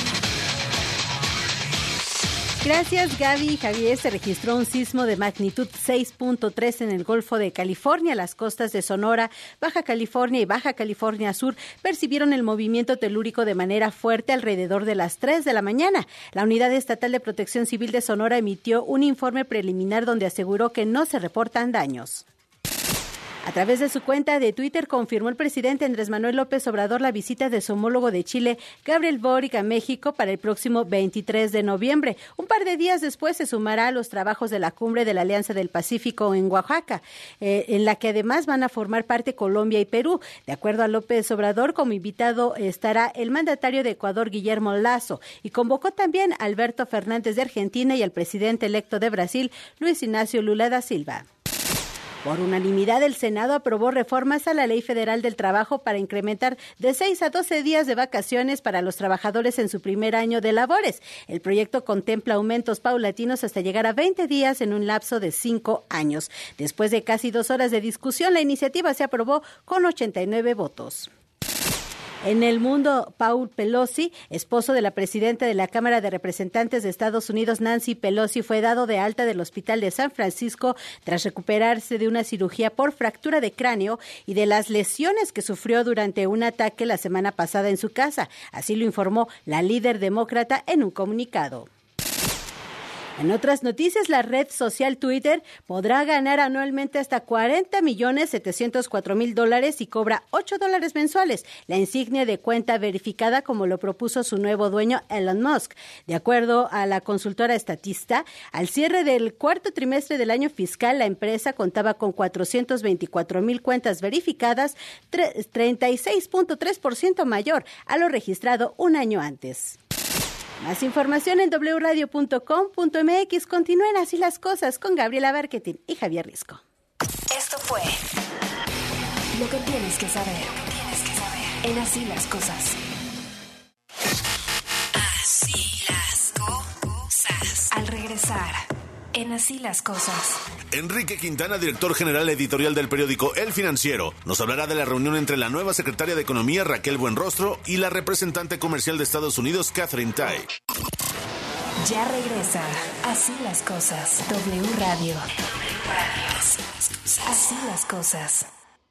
Gracias, Gaby y Javier. Se registró un sismo de magnitud 6.3 en el Golfo de California. Las costas de Sonora, Baja California y Baja California Sur percibieron el movimiento telúrico de manera fuerte alrededor de las 3 de la mañana. La Unidad Estatal de Protección Civil de Sonora emitió un informe preliminar donde aseguró que no se reportan daños. A través de su cuenta de Twitter confirmó el presidente Andrés Manuel López Obrador la visita de su homólogo de Chile, Gabriel Boric, a México para el próximo 23 de noviembre. Un par de días después se sumará a los trabajos de la Cumbre de la Alianza del Pacífico en Oaxaca, en la que además van a formar parte Colombia y Perú. De acuerdo a López Obrador, como invitado estará el mandatario de Ecuador, Guillermo Lasso, y convocó también a Alberto Fernández de Argentina y al presidente electo de Brasil, Luis Ignacio Lula da Silva. Por unanimidad, el Senado aprobó reformas a la Ley Federal del Trabajo para incrementar de 6 a 12 días de vacaciones para los trabajadores en su primer año de labores. El proyecto contempla aumentos paulatinos hasta llegar a 20 días en un lapso de 5 años. Después de casi 2 horas de discusión, la iniciativa se aprobó con 89 votos. En el mundo, Paul Pelosi, esposo de la presidenta de la Cámara de Representantes de Estados Unidos, Nancy Pelosi, fue dado de alta del Hospital de San Francisco tras recuperarse de una cirugía por fractura de cráneo y de las lesiones que sufrió durante un ataque la semana pasada en su casa. Así lo informó la líder demócrata en un comunicado. En otras noticias, la red social Twitter podrá ganar anualmente hasta $40,704,000 y cobra $8 mensuales, la insignia de cuenta verificada como lo propuso su nuevo dueño Elon Musk. De acuerdo a la consultora Statista, al cierre del cuarto trimestre del año fiscal, la empresa contaba con 424,000 cuentas verificadas, 36.3% mayor a lo registrado un año antes. Más información en wradio.com.mx. Continúen Así las Cosas con Gabriela Barquetín y Javier Risco. Esto fue lo que tienes que saber. En Así las Cosas. Así las cosas. Al regresar, en Así las Cosas. Enrique Quintana, director general editorial del periódico El Financiero, nos hablará de la reunión entre la nueva secretaria de Economía, Raquel Buenrostro, y la representante comercial de Estados Unidos, Catherine Tai. Ya regresa. Así las cosas. W Radio. Así las cosas.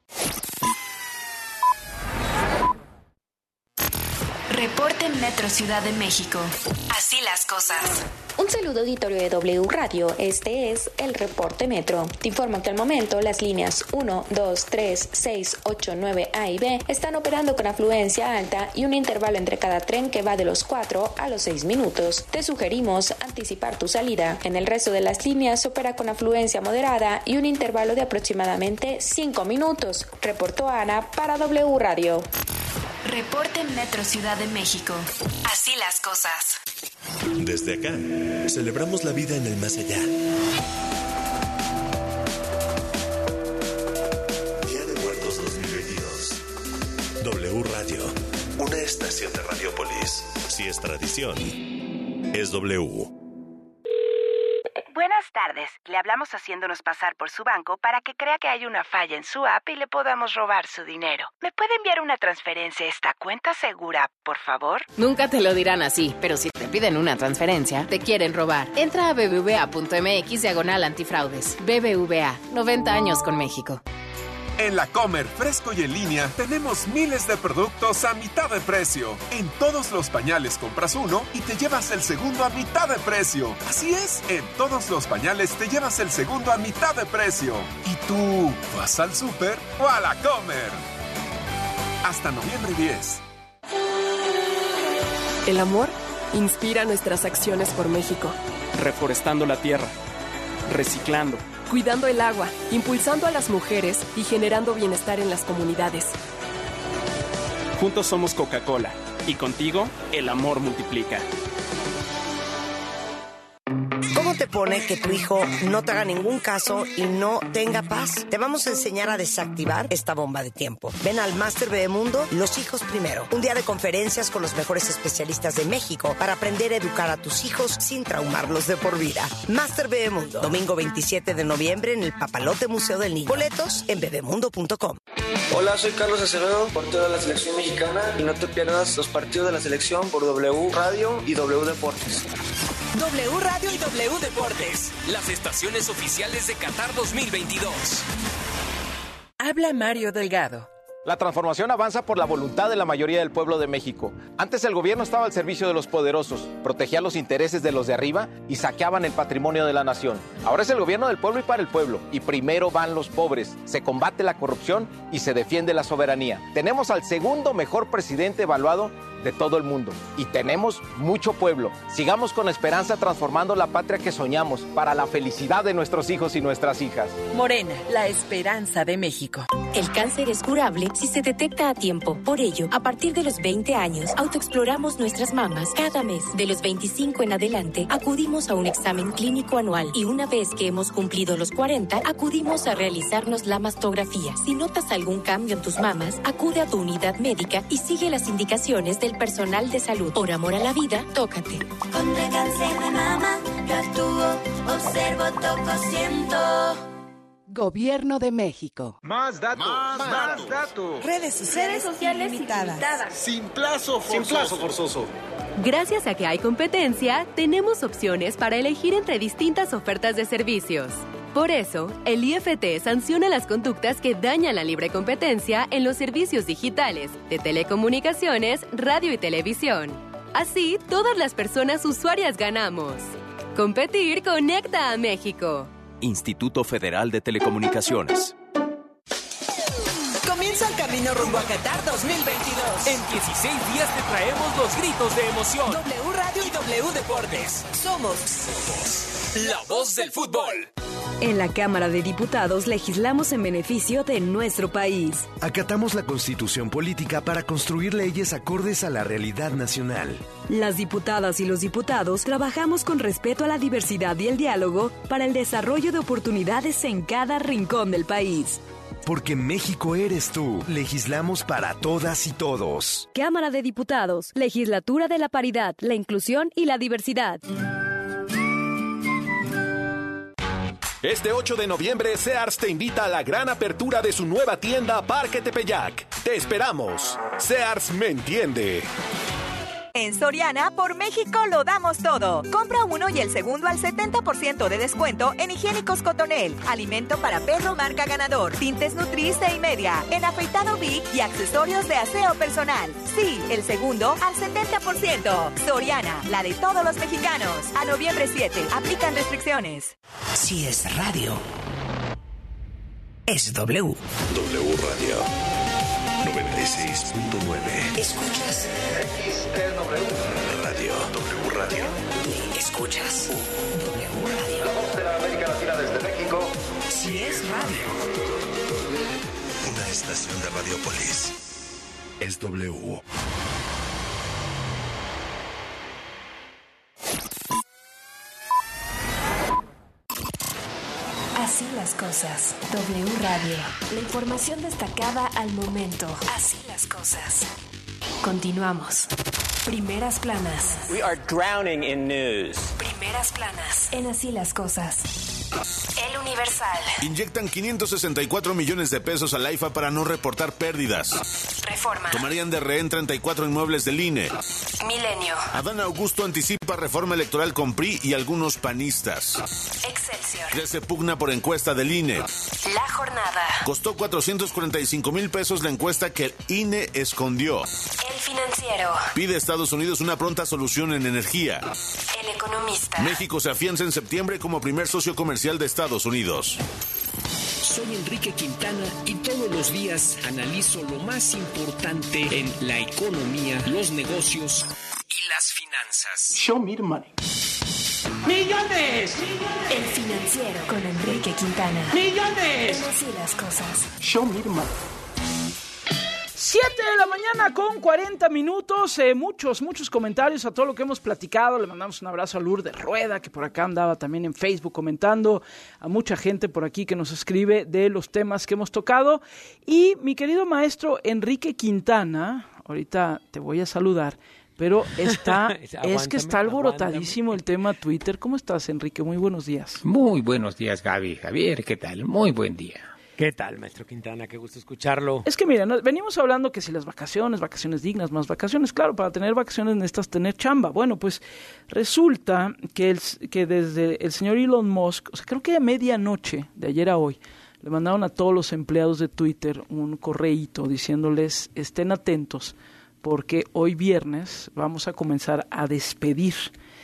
Reporte Metro Ciudad de México. Así las cosas. Un saludo auditorio de W Radio, este es el Reporte Metro. Te informo que al momento las líneas 1, 2, 3, 6, 8, 9, A y B están operando con afluencia alta y un intervalo entre cada tren que va de los 4 a los 6 minutos. Te sugerimos anticipar tu salida. En el resto de las líneas se opera con afluencia moderada y un intervalo de aproximadamente 5 minutos. Reportó Ana para W Radio. Reporte Metro Ciudad de México. Así las cosas. Desde acá, celebramos la vida en el más allá. Día de Muertos 2022. W Radio, una estación de Radiopolis. Si es tradición, es W. Buenas tardes. Le hablamos haciéndonos pasar por su banco para que crea que hay una falla en su app y le podamos robar su dinero. ¿Me puede enviar una transferencia a esta cuenta segura, por favor? Nunca te lo dirán así, pero si te piden una transferencia, te quieren robar. Entra a bbva.mx/antifraudes. BBVA, 90 años con México. En La Comer, fresco y en línea, tenemos miles de productos a mitad de precio. En todos los pañales compras uno y te llevas el segundo a mitad de precio. Así es, en todos los pañales te llevas el segundo a mitad de precio. ¿Y tú vas al súper o a La Comer? Hasta noviembre 10. El amor inspira nuestras acciones por México. Reforestando la tierra, reciclando, cuidando el agua, impulsando a las mujeres y generando bienestar en las comunidades. Juntos somos Coca-Cola y contigo el amor multiplica. ¿Cómo te pone que tu hijo no te haga ningún caso y no tenga paz? Te vamos a enseñar a desactivar esta bomba de tiempo. Ven al Máster Bebemundo, Los Hijos Primero. Un día de conferencias con los mejores especialistas de México para aprender a educar a tus hijos sin traumarlos de por vida. Máster Bebemundo, domingo 27 de noviembre en el Papalote Museo del Niño. Boletos en bebemundo.com. Hola, soy Carlos Acevedo, portero de la selección mexicana, y no te pierdas los partidos de la selección por W Radio y W Deportes. W Radio y W Deportes, las estaciones oficiales de Qatar 2022. Habla Mario Delgado. La transformación avanza por la voluntad de la mayoría del pueblo de México. Antes el gobierno estaba al servicio de los poderosos, protegía los intereses de los de arriba y saqueaban el patrimonio de la nación. Ahora es el gobierno del pueblo y para el pueblo, y primero van los pobres. Se combate la corrupción y se defiende la soberanía. Tenemos al segundo mejor presidente evaluado de todo el mundo. Y tenemos mucho pueblo. Sigamos con esperanza transformando la patria que soñamos para la felicidad de nuestros hijos y nuestras hijas. Morena, la esperanza de México. El cáncer es curable si se detecta a tiempo. Por ello, a partir de los 20 años, autoexploramos nuestras mamas cada mes. De los 25 en adelante, acudimos a un examen clínico anual. Y una vez que hemos cumplido los 40, acudimos a realizarnos la mastografía. Si notas algún cambio en tus mamas, acude a tu unidad médica y sigue las indicaciones del personal de salud. Por amor a la vida, tócate. Contra el cáncer de mama, yo actúo, observo, toco, siento. Gobierno de México. Más datos. Más datos. Redes sociales ilimitadas. Sin plazo forzoso. Gracias a que hay competencia, tenemos opciones para elegir entre distintas ofertas de servicios. Por eso, el IFT sanciona las conductas que dañan la libre competencia en los servicios digitales, de telecomunicaciones, radio y televisión. Así, todas las personas usuarias ganamos. Competir conecta a México. Instituto Federal de Telecomunicaciones. Comienza el camino rumbo a Qatar 2022. En 16 días te traemos los gritos de emoción. W Radio y W Deportes. Somos la voz del fútbol. En la Cámara de Diputados legislamos en beneficio de nuestro país. Acatamos la Constitución política para construir leyes acordes a la realidad nacional. Las diputadas y los diputados trabajamos con respeto a la diversidad y el diálogo para el desarrollo de oportunidades en cada rincón del país. Porque México eres tú. Legislamos para todas y todos. Cámara de Diputados, Legislatura de la Paridad, la Inclusión y la Diversidad. Este 8 de noviembre, Sears te invita a la gran apertura de su nueva tienda Parque Tepeyac. Te esperamos. Sears me entiende. En Soriana, por México lo damos todo. Compra uno y el segundo al 70% de descuento en higiénicos Cotonel, alimento para perro marca Ganador, tintes Nutris e Media, en afeitado Big y accesorios de aseo personal. Sí, el segundo al 70%. Soriana, la de todos los mexicanos. A noviembre 7, aplican restricciones. Si es radio, es W. W Radio 96.9. ¿Escuchas? Radio. W Radio. ¿Escuchas? W Radio. La voz de la América Latina desde México. Si es radio. Una estación de Radiopolis. Es W. Así las cosas. W Radio. La información destacada al momento. Así las cosas. Continuamos. Primeras planas. We are drowning in news. Primeras planas. En Así las cosas. El Universal. Inyectan 564 millones de pesos al AIFA para no reportar pérdidas. Reforma. Tomarían de rehén 34 inmuebles del INE. Milenio. Adán Augusto anticipa reforma electoral con PRI y algunos panistas. Excelsior. Crece pugna por encuesta del INE. La Jornada. Costó 445 mil pesos la encuesta que el INE escondió. El Financiero. Pide Estados Unidos una pronta solución en energía. El Economista. México se afianza en septiembre como primer socio comercial de Estados Unidos. Soy Enrique Quintana y todos los días analizo lo más importante en la economía, los negocios y las finanzas. Show me the money. ¡Millones! El Financiero con Enrique Quintana. ¡Millones! En Así las cosas. Show me the money. 7 de la mañana con 40 minutos, muchos comentarios a todo lo que hemos platicado. Le mandamos un abrazo a Lourdes Rueda, que por acá andaba también en Facebook comentando, a mucha gente por aquí que nos escribe de los temas que hemos tocado. Y mi querido maestro Enrique Quintana, ahorita te voy a saludar, pero está alborotadísimo el tema Twitter. ¿Cómo estás, Enrique? Muy buenos días. Muy buenos días, Gaby. Javier, ¿qué tal? Muy buen día. ¿Qué tal, maestro Quintana? Qué gusto escucharlo. Es que mira, venimos hablando que si las vacaciones dignas, más vacaciones. Claro, para tener vacaciones necesitas tener chamba. Bueno, pues resulta que desde el señor Elon Musk, o sea, creo que a medianoche de ayer a hoy, le mandaron a todos los empleados de Twitter un correíto diciéndoles estén atentos porque hoy viernes vamos a comenzar a despedir.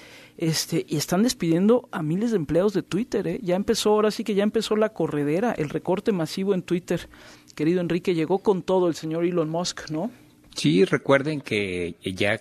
Y están despidiendo a miles de empleados de Twitter, Ya empezó la corredera, el recorte masivo en Twitter. Querido Enrique, llegó con todo el señor Elon Musk, ¿no? Sí, recuerden que ya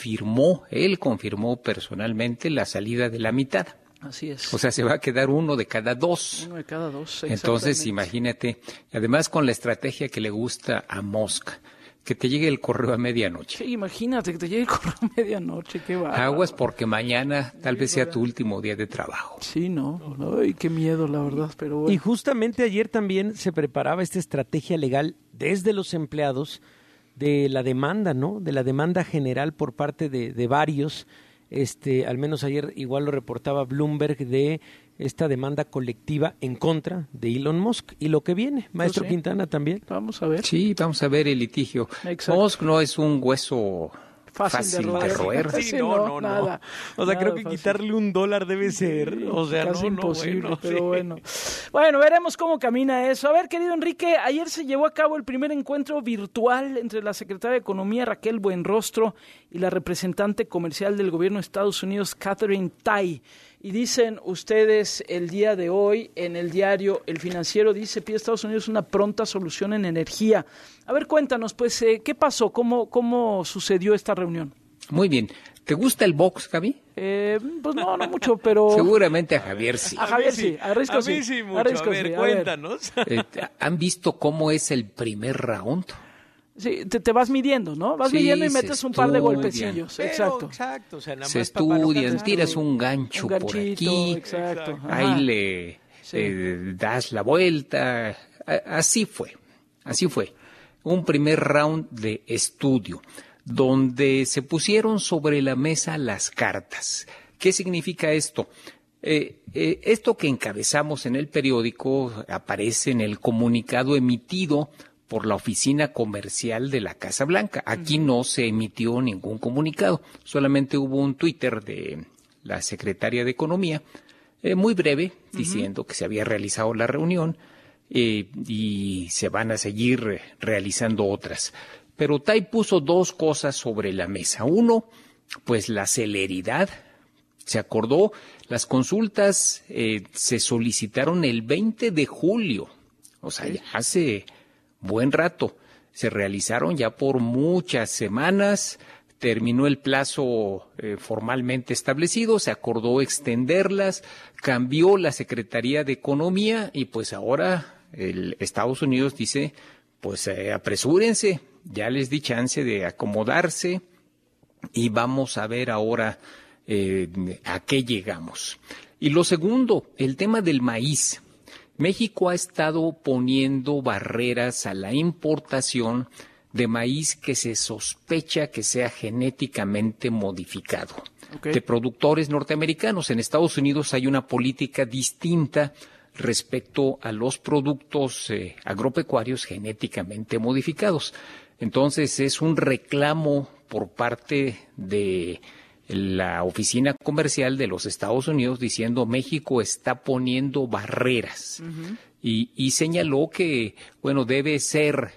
él confirmó personalmente la salida de la mitad. Así es. O sea, se va a quedar uno de cada dos. Uno de cada dos, Entonces, imagínate, además con la estrategia que le gusta a Musk, que te llegue el correo a medianoche. Sí, imagínate que te llegue el correo a medianoche, qué va. Aguas porque mañana tal vez sea tu último día de trabajo. Sí, no, ay, qué miedo, la verdad, pero bueno. Y justamente ayer también se preparaba esta estrategia legal desde los empleados de la demanda, ¿no? De la demanda general por parte de varios. Al menos ayer igual lo reportaba Bloomberg de esta demanda colectiva en contra de Elon Musk y lo que viene, maestro Quintana también. Vamos a ver. Sí, vamos a ver el litigio. Exacto. Musk no es un hueso fácil de roer. Sí, no. Nada, o sea, creo que fácil. Quitarle $1 debe ser, o sea, casi imposible, bueno, pero bueno. Bueno, veremos cómo camina eso. A ver, querido Enrique, ayer se llevó a cabo el primer encuentro virtual entre la secretaria de Economía, Raquel Buenrostro, y la representante comercial del gobierno de Estados Unidos, Katherine Tai. Y dicen ustedes el día de hoy en el diario El Financiero, pide Estados Unidos una pronta solución en energía. A ver, cuéntanos, pues, ¿qué pasó? ¿Cómo sucedió esta reunión? Muy bien. ¿Te gusta el box, Gaby? Pues no mucho, pero... Seguramente a Javier sí. A Javier sí, a Risco sí. A mí sí mucho, a ver, cuéntanos. ¿Han visto cómo es el primer round? Sí, te vas midiendo, ¿no? Vas midiendo y metes un par de golpecillos. Exacto. O sea, nada se más estudian, tiras un gancho por aquí, exacto. Ahí le das la vuelta. Así fue. Un primer round de estudio, donde se pusieron sobre la mesa las cartas. ¿Qué significa esto? Esto que encabezamos en el periódico aparece en el comunicado emitido por la oficina comercial de la Casa Blanca. Aquí no se emitió ningún comunicado, solamente hubo un Twitter de la secretaria de Economía, muy breve, diciendo que se había realizado la reunión y se van a seguir realizando otras. Pero Tai puso dos cosas sobre la mesa. Uno, pues la celeridad. Se acordó, las consultas se solicitaron el 20 de julio, o sea, ya hace buen rato. Se realizaron ya por muchas semanas, terminó el plazo formalmente establecido, se acordó extenderlas, cambió la Secretaría de Economía y pues ahora Estados Unidos dice, pues apresúrense, ya les di chance de acomodarse y vamos a ver ahora a qué llegamos. Y lo segundo, el tema del maíz. México ha estado poniendo barreras a la importación de maíz que se sospecha que sea genéticamente modificado, de productores norteamericanos. En Estados Unidos hay una política distinta respecto a los productos agropecuarios genéticamente modificados. Entonces es un reclamo por parte de la oficina comercial de los Estados Unidos diciendo México está poniendo barreras y señaló que, bueno, debe ser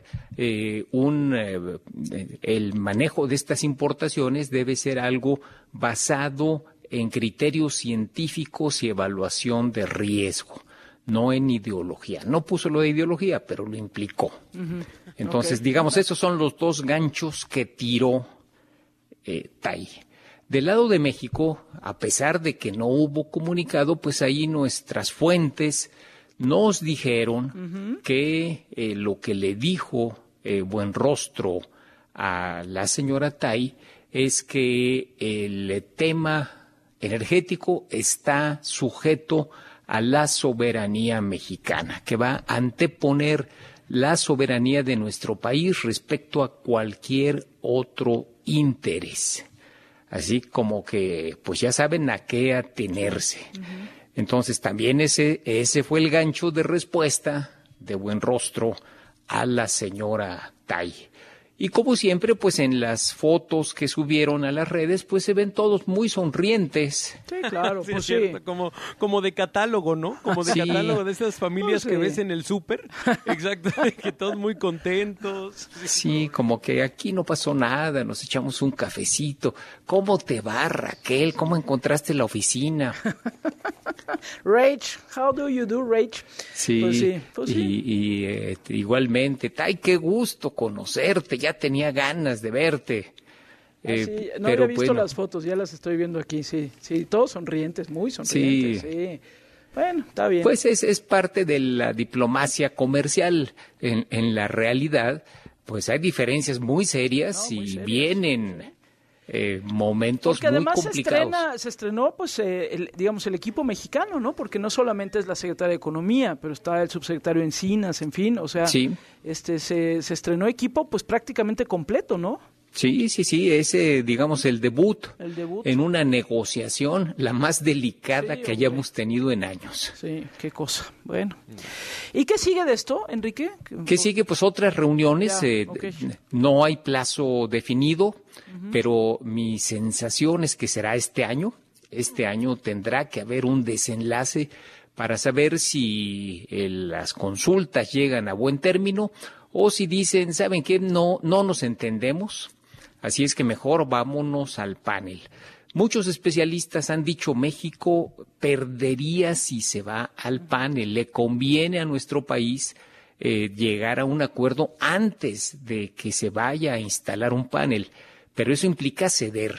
el manejo de estas importaciones debe ser algo basado en criterios científicos y evaluación de riesgo, no en ideología. No puso lo de ideología, pero lo implicó. Entonces, digamos, esos son los dos ganchos que tiró Tai. Del lado de México, a pesar de que no hubo comunicado, pues ahí nuestras fuentes nos dijeron que lo que le dijo Buenrostro a la señora Tai es que el tema energético está sujeto a la soberanía mexicana, que va a anteponer la soberanía de nuestro país respecto a cualquier otro interés. Así como que, pues ya saben a qué atenerse. Entonces también ese fue el gancho de respuesta de Buenrostro a la señora Tai. Y como siempre, pues en las fotos que subieron a las redes, pues se ven todos muy sonrientes. Sí, claro, sí, pues es cierto, como de catálogo, ¿no? Como de catálogo de esas familias que ves en el súper. Exacto, que todos muy contentos. Sí, como que aquí no pasó nada, nos echamos un cafecito. ¿Cómo te va, Raquel? ¿Cómo encontraste la oficina? Rach, how do you do, Rach? Sí, y igualmente, Tai, qué gusto conocerte, ya tenía ganas de verte. Sí, no había visto las fotos, ya las estoy viendo aquí, sí, todos sonrientes, muy sonrientes, sí. Bueno, está bien. Pues es parte de la diplomacia comercial. En la realidad, pues hay diferencias muy serias y vienen momentos porque muy complicados. Además se estrenó pues el equipo mexicano, ¿no? Porque no solamente es la secretaria de Economía, pero está el subsecretario Encinas, en fin, o sea, se estrenó equipo pues prácticamente completo, ¿no? Sí, ese, digamos, el debut en una negociación la más delicada que hayamos tenido en años. Sí, qué cosa. Bueno. ¿Y qué sigue de esto, Enrique? ¿Qué sigue? Pues otras reuniones. No hay plazo definido, pero mi sensación es que será este año. Este año tendrá que haber un desenlace para saber si las consultas llegan a buen término o si dicen, ¿saben qué? No nos entendemos. Así es que mejor vámonos al panel. Muchos especialistas han dicho México perdería si se va al panel. Le conviene a nuestro país llegar a un acuerdo antes de que se vaya a instalar un panel. Pero eso implica ceder,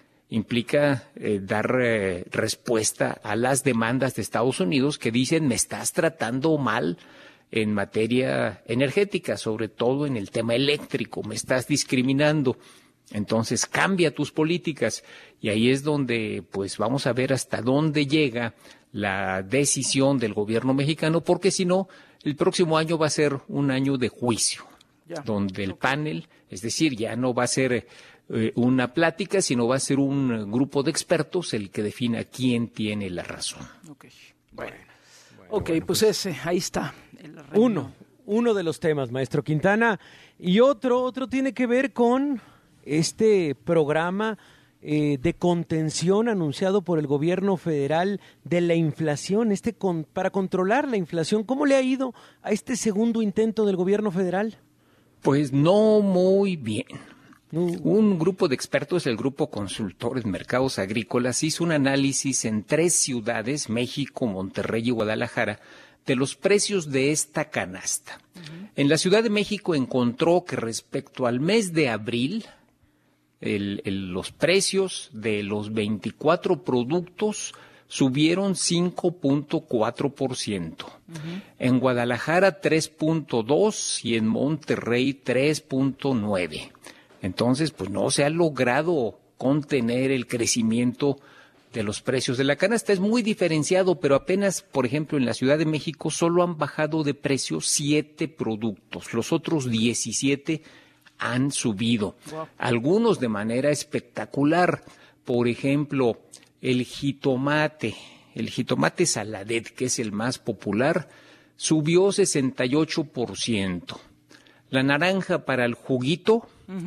implica dar respuesta a las demandas de Estados Unidos que dicen me estás tratando mal en materia energética, sobre todo en el tema eléctrico, me estás discriminando. Entonces cambia tus políticas y ahí es donde pues vamos a ver hasta dónde llega la decisión del gobierno mexicano, porque si no, el próximo año va a ser un año de juicio, donde el panel, es decir, ya no va a ser una plática, sino va a ser un grupo de expertos el que defina quién tiene la razón. Bueno. Ok, pues ese, ahí está. uno de los temas, maestro Quintana. Y otro tiene que ver con este programa de contención anunciado por el gobierno federal de la inflación, para controlar la inflación. ¿Cómo le ha ido a este segundo intento del gobierno federal? Pues no muy bien. Un grupo de expertos, el Grupo Consultores Mercados Agrícolas, hizo un análisis en 3 ciudades, México, Monterrey y Guadalajara, de los precios de esta canasta. En la Ciudad de México encontró que respecto al mes de abril, los precios de los 24 productos subieron 5.4%. En Guadalajara 3.2% y en Monterrey 3.9%. Entonces, pues no se ha logrado contener el crecimiento de los precios de la canasta. Es muy diferenciado, pero apenas, por ejemplo, en la Ciudad de México solo han bajado de precio 7 productos. Los otros 17 han subido. Wow. Algunos de manera espectacular. Por ejemplo, el jitomate saladet, que es el más popular, subió 68%. La naranja para el juguito,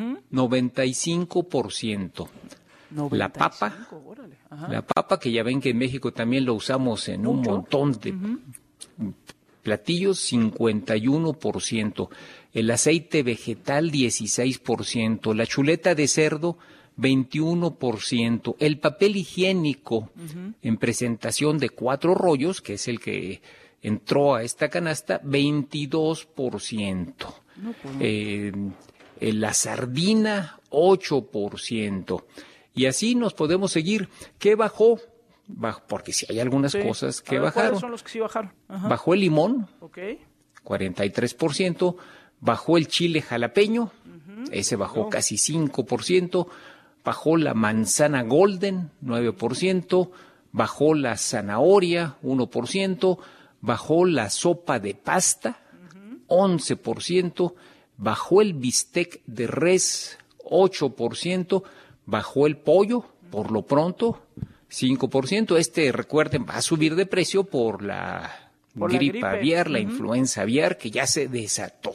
95%. La papa, que ya ven que en México también lo usamos en un montón de platillos, 51%. El aceite vegetal, 16%. La chuleta de cerdo, 21%. El papel higiénico en presentación de 4 rollos, que es el que entró a esta canasta, 22%. La sardina, 8%. Y así nos podemos seguir. ¿Qué bajó? Porque si hay algunas cosas que bajaron. ¿Cuáles son los que sí bajaron? Bajó el limón, 43%. Bajó el chile jalapeño, ese bajó casi 5%. Bajó la manzana golden, 9%. Bajó la zanahoria, 1%. Bajó la sopa de pasta, 11%. Bajó el bistec de res, 8%. Bajó el pollo, por lo pronto, 5%. Recuerden, va a subir de precio por la gripe aviar, la influenza aviar, que ya se desató.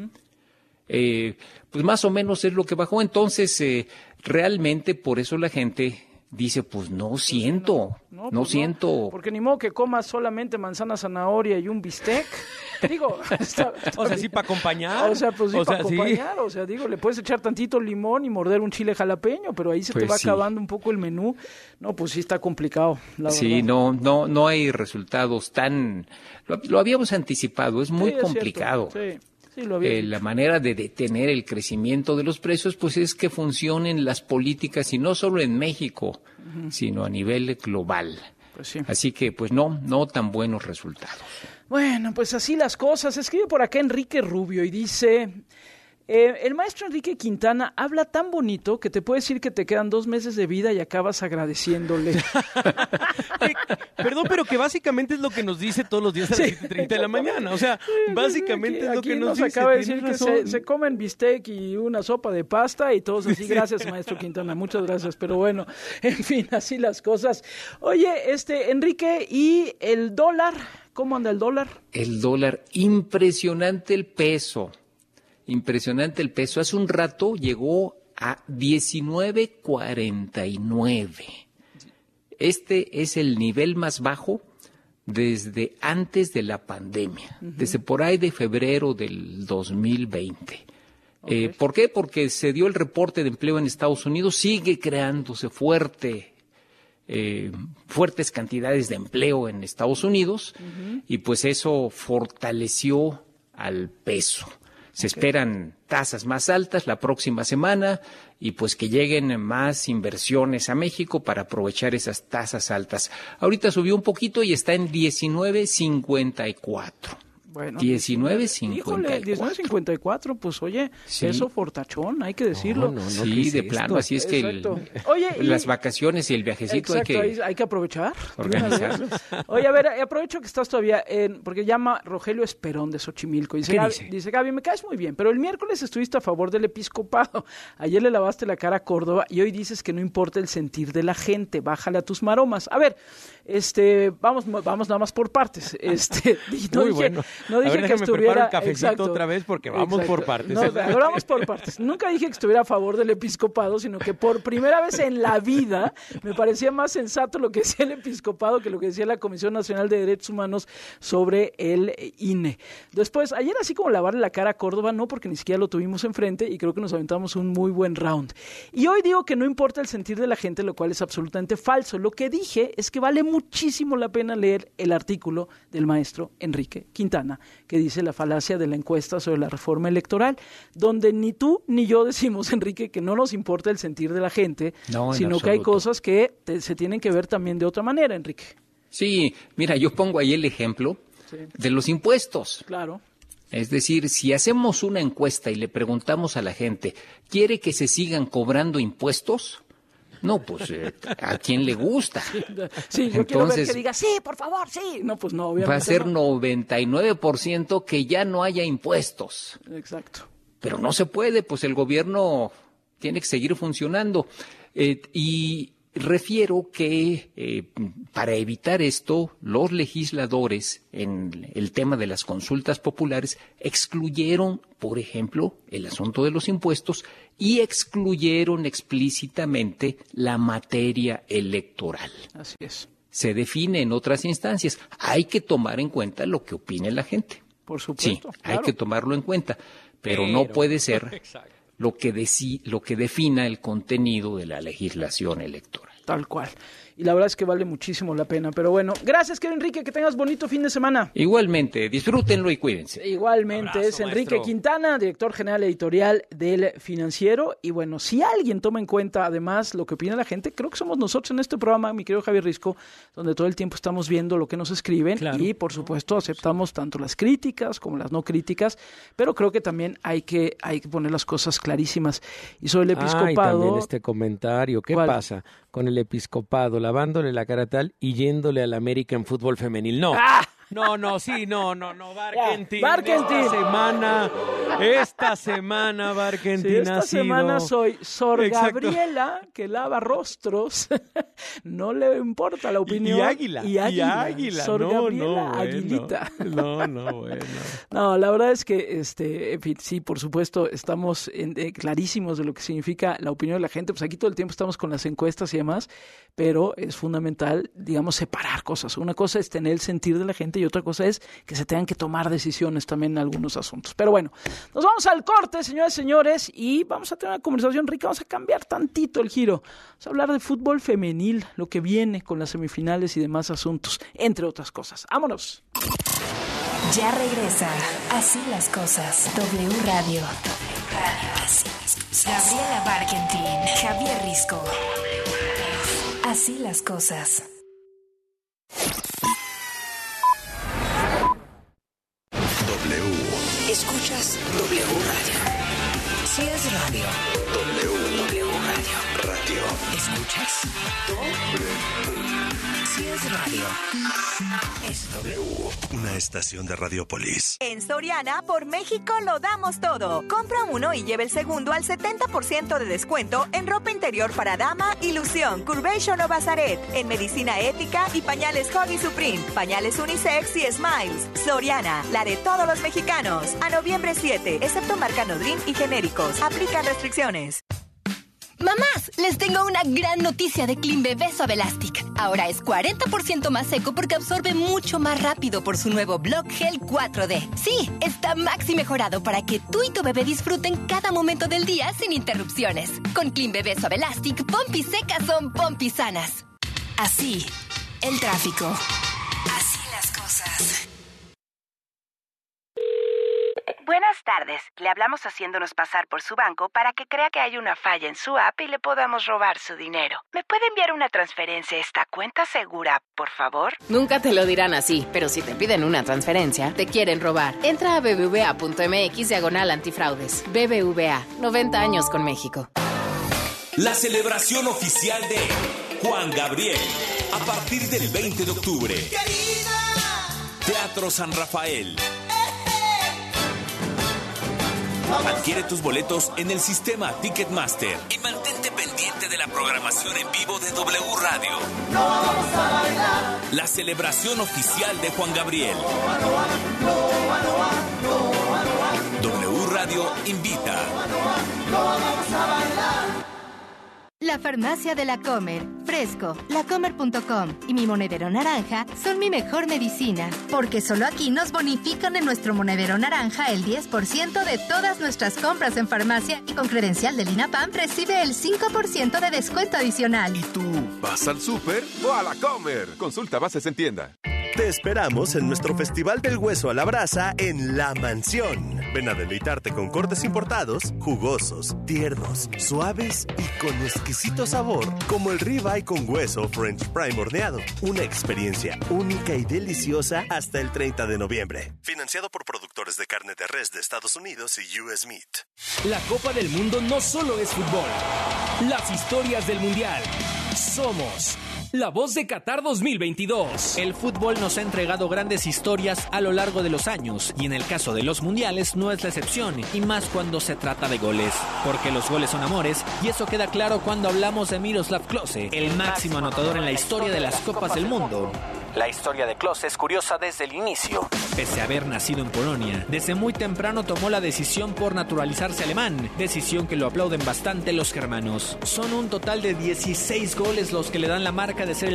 Pues más o menos es lo que bajó. Entonces, realmente por eso la gente dice, pues no siento. Porque ni modo que comas solamente manzana, zanahoria y un bistec. Digo, o sea, sí para acompañar. O sea, pues sí para acompañar. Sí. O sea, digo, le puedes echar tantito limón y morder un chile jalapeño, pero ahí se te va acabando un poco el menú. No, pues sí está complicado, la verdad. No hay resultados tan... Lo habíamos anticipado, es muy complicado. La manera de detener el crecimiento de los precios, pues es que funcionen las políticas, y no solo en México, sino a nivel global. Pues sí. Así que, pues no tan buenos resultados. Bueno, pues así las cosas. Escribe por acá Enrique Rubio y dice... el maestro Enrique Quintana habla tan bonito que te puede decir que te quedan 2 meses de vida y acabas agradeciéndole. Perdón, pero que básicamente es lo que nos dice todos los días a las 7:30 de la mañana. O sea, básicamente es lo que nos dice. Acaba de decir que se comen bistec y una sopa de pasta y todos así. Gracias, maestro Quintana, muchas gracias. Pero bueno, en fin, así las cosas. Oye, Enrique, ¿y el dólar? ¿Cómo anda el dólar? El dólar, impresionante el peso. Impresionante el peso. Hace un rato llegó a 19.49. Este es el nivel más bajo desde antes de la pandemia, desde por ahí de febrero del 2020. ¿Por qué? Porque se dio el reporte de empleo en Estados Unidos, sigue creándose fuertes cantidades de empleo en Estados Unidos, y pues eso fortaleció al peso. Se esperan tasas más altas la próxima semana y pues que lleguen más inversiones a México para aprovechar esas tasas altas. Ahorita subió un poquito y está en 19.54. Bueno, 19.54. Híjole, 19.54, pues oye, eso fortachón, hay que decirlo. Sí, de plano, así es que las vacaciones y el viajecito hay que aprovechar. Organizar. Oye, a ver, aprovecho que estás todavía, porque llama Rogelio Esperón de Xochimilco. Dice, Gaby, me caes muy bien, pero el miércoles estuviste a favor del episcopado. Ayer le lavaste la cara a Córdoba y hoy dices que no importa el sentir de la gente, bájale a tus maromas. A ver, vamos nada más por partes. Muy bueno. No dije que estuviera... preparo el cafecito otra vez porque vamos por partes. No, vamos por partes. Nunca dije que estuviera a favor del episcopado, sino que por primera vez en la vida me parecía más sensato lo que decía el episcopado que lo que decía la Comisión Nacional de Derechos Humanos sobre el INE. Después, ayer así como lavarle la cara a Córdoba, no, porque ni siquiera lo tuvimos enfrente y creo que nos aventamos un muy buen round. Y hoy digo que no importa el sentir de la gente, lo cual es absolutamente falso. Lo que dije es que vale muchísimo la pena leer el artículo del maestro Enrique Quintana, que dice la falacia de la encuesta sobre la reforma electoral, donde ni tú ni yo decimos, Enrique, que no nos importa el sentir de la gente, sino que hay cosas que se tienen que ver también de otra manera, Enrique. Sí, mira, yo pongo ahí el ejemplo de los impuestos. Claro. Es decir, si hacemos una encuesta y le preguntamos a la gente, ¿quiere que se sigan cobrando impuestos? No, pues, ¿a quién le gusta? Sí, yo quiero ver que diga, sí, por favor, sí. No, pues no, obviamente va a ser 99% que ya no haya impuestos. Exacto. Pero no se puede, pues el gobierno tiene que seguir funcionando. Y refiero que para evitar esto, los legisladores en el tema de las consultas populares excluyeron, por ejemplo, el asunto de los impuestos y excluyeron explícitamente la materia electoral. Así es. Se define en otras instancias. Hay que tomar en cuenta lo que opine la gente. Por supuesto. Sí, claro. Hay que tomarlo en cuenta, pero no puede ser lo que defina el contenido de la legislación electoral. Tal cual. Y la verdad es que vale muchísimo la pena. Pero bueno, gracias, querido Enrique, que tengas bonito fin de semana. Igualmente, disfrútenlo y cuídense. Igualmente, abrazo, es Enrique maestro. Quintana, director general editorial del Financiero. Y bueno, si alguien toma en cuenta además lo que opina la gente, creo que somos nosotros en este programa, mi querido Javier Risco, donde todo el tiempo estamos viendo lo que nos escriben y por supuesto aceptamos tanto las críticas como las no críticas, pero creo que también hay que poner las cosas clarísimas. Y sobre el episcopado... Y también este comentario, ¿qué pasa con el episcopado lavándole la cara tal y yéndole al América en fútbol femenil? No. Barkentin. Esta semana, Barkentin esta semana soy Sor Gabriela, que lava rostros. No le importa la opinión. Y Águila. Sor Gabriela, Aguilita. Bueno. No, la verdad es que, en fin, sí, por supuesto, estamos clarísimos de lo que significa la opinión de la gente. Pues aquí todo el tiempo estamos con las encuestas y demás, pero es fundamental, digamos, separar cosas. Una cosa es tener el sentir de la gente y otra cosa es que se tengan que tomar decisiones también en algunos asuntos. Pero bueno, nos vamos al corte, señores y señores, y vamos a tener una conversación rica. Vamos a cambiar tantito el giro. Vamos a hablar de fútbol femenil, lo que viene con las semifinales y demás asuntos, entre otras cosas. ¡Vámonos! Ya regresa Así las Cosas. W Radio. Así las Cosas. Gabriela Barkentin, Javier Risco. Así las Cosas. Escuchas W Radio. Si es radio. W Radio. Radio. ¿Escuchas? Si es radio. Es W. Una estación de Radiopolis. En Soriana, por México lo damos todo. Compra uno y lleve el segundo al 70% de descuento en ropa interior para dama, Ilusión, Curvation o Bazaret, en medicina ética y pañales Huggy Supreme, pañales unisex y Smiles. Soriana, la de todos los mexicanos. A noviembre 7, excepto marca Nodrim y genéricos. Aplican restricciones. Mamás, les tengo una gran noticia de Clean Bebé Suave Elastic. Ahora es 40% más seco porque absorbe mucho más rápido por su nuevo Block Gel 4D. Sí, está maxi mejorado para que tú y tu bebé disfruten cada momento del día sin interrupciones. Con Clean Bebé Suave Elastic, pompis secas son pompis sanas. Así, el tráfico. Así las cosas. Buenas tardes. Le hablamos haciéndonos pasar por su banco para que crea que hay una falla en su app y le podamos robar su dinero. ¿Me puede enviar una transferencia a esta cuenta segura, por favor? Nunca te lo dirán así, pero si te piden una transferencia, te quieren robar. Entra a bbva.mx/antifraudes. BBVA, 90 años con México. La celebración oficial de Juan Gabriel, a partir del 20 de octubre. Teatro San Rafael. Adquiere tus boletos en el sistema Ticketmaster y mantente pendiente de la programación en vivo de W Radio. No vamos a bailar. la celebración oficial de Juan Gabriel. W Radio invita. La farmacia de La Comer, Fresco, lacomer.com y mi monedero naranja son mi mejor medicina, porque solo aquí nos bonifican en nuestro monedero naranja el 10% de todas nuestras compras en farmacia y con credencial del INAPAM recibe el 5% de descuento adicional. ¿Y tú vas al súper o a La Comer? Consulta bases en tienda. Te esperamos en nuestro Festival del Hueso a la Brasa en La Mansión. Ven a deleitarte con cortes importados, jugosos, tiernos, suaves y con exquisito sabor, como el ribeye con hueso French Prime horneado. Una experiencia única y deliciosa hasta el 30 de noviembre. Financiado por productores de carne de res de Estados Unidos y US Meat. La Copa del Mundo no solo es fútbol. Las historias del Mundial. Somos la voz de Qatar 2022. El fútbol nos ha entregado grandes historias a lo largo de los años y en el caso de los mundiales no es la excepción, y más cuando se trata de goles, porque los goles son amores y eso queda claro cuando hablamos de Miroslav Klose, el máximo anotador en la historia de las Copas del Mundo. La historia de Klose es curiosa desde el inicio. Pese a haber nacido en Polonia, desde muy temprano tomó la decisión por naturalizarse alemán, decisión que lo aplauden bastante los germanos. Son un total de 16 goles los que le dan la marca de ser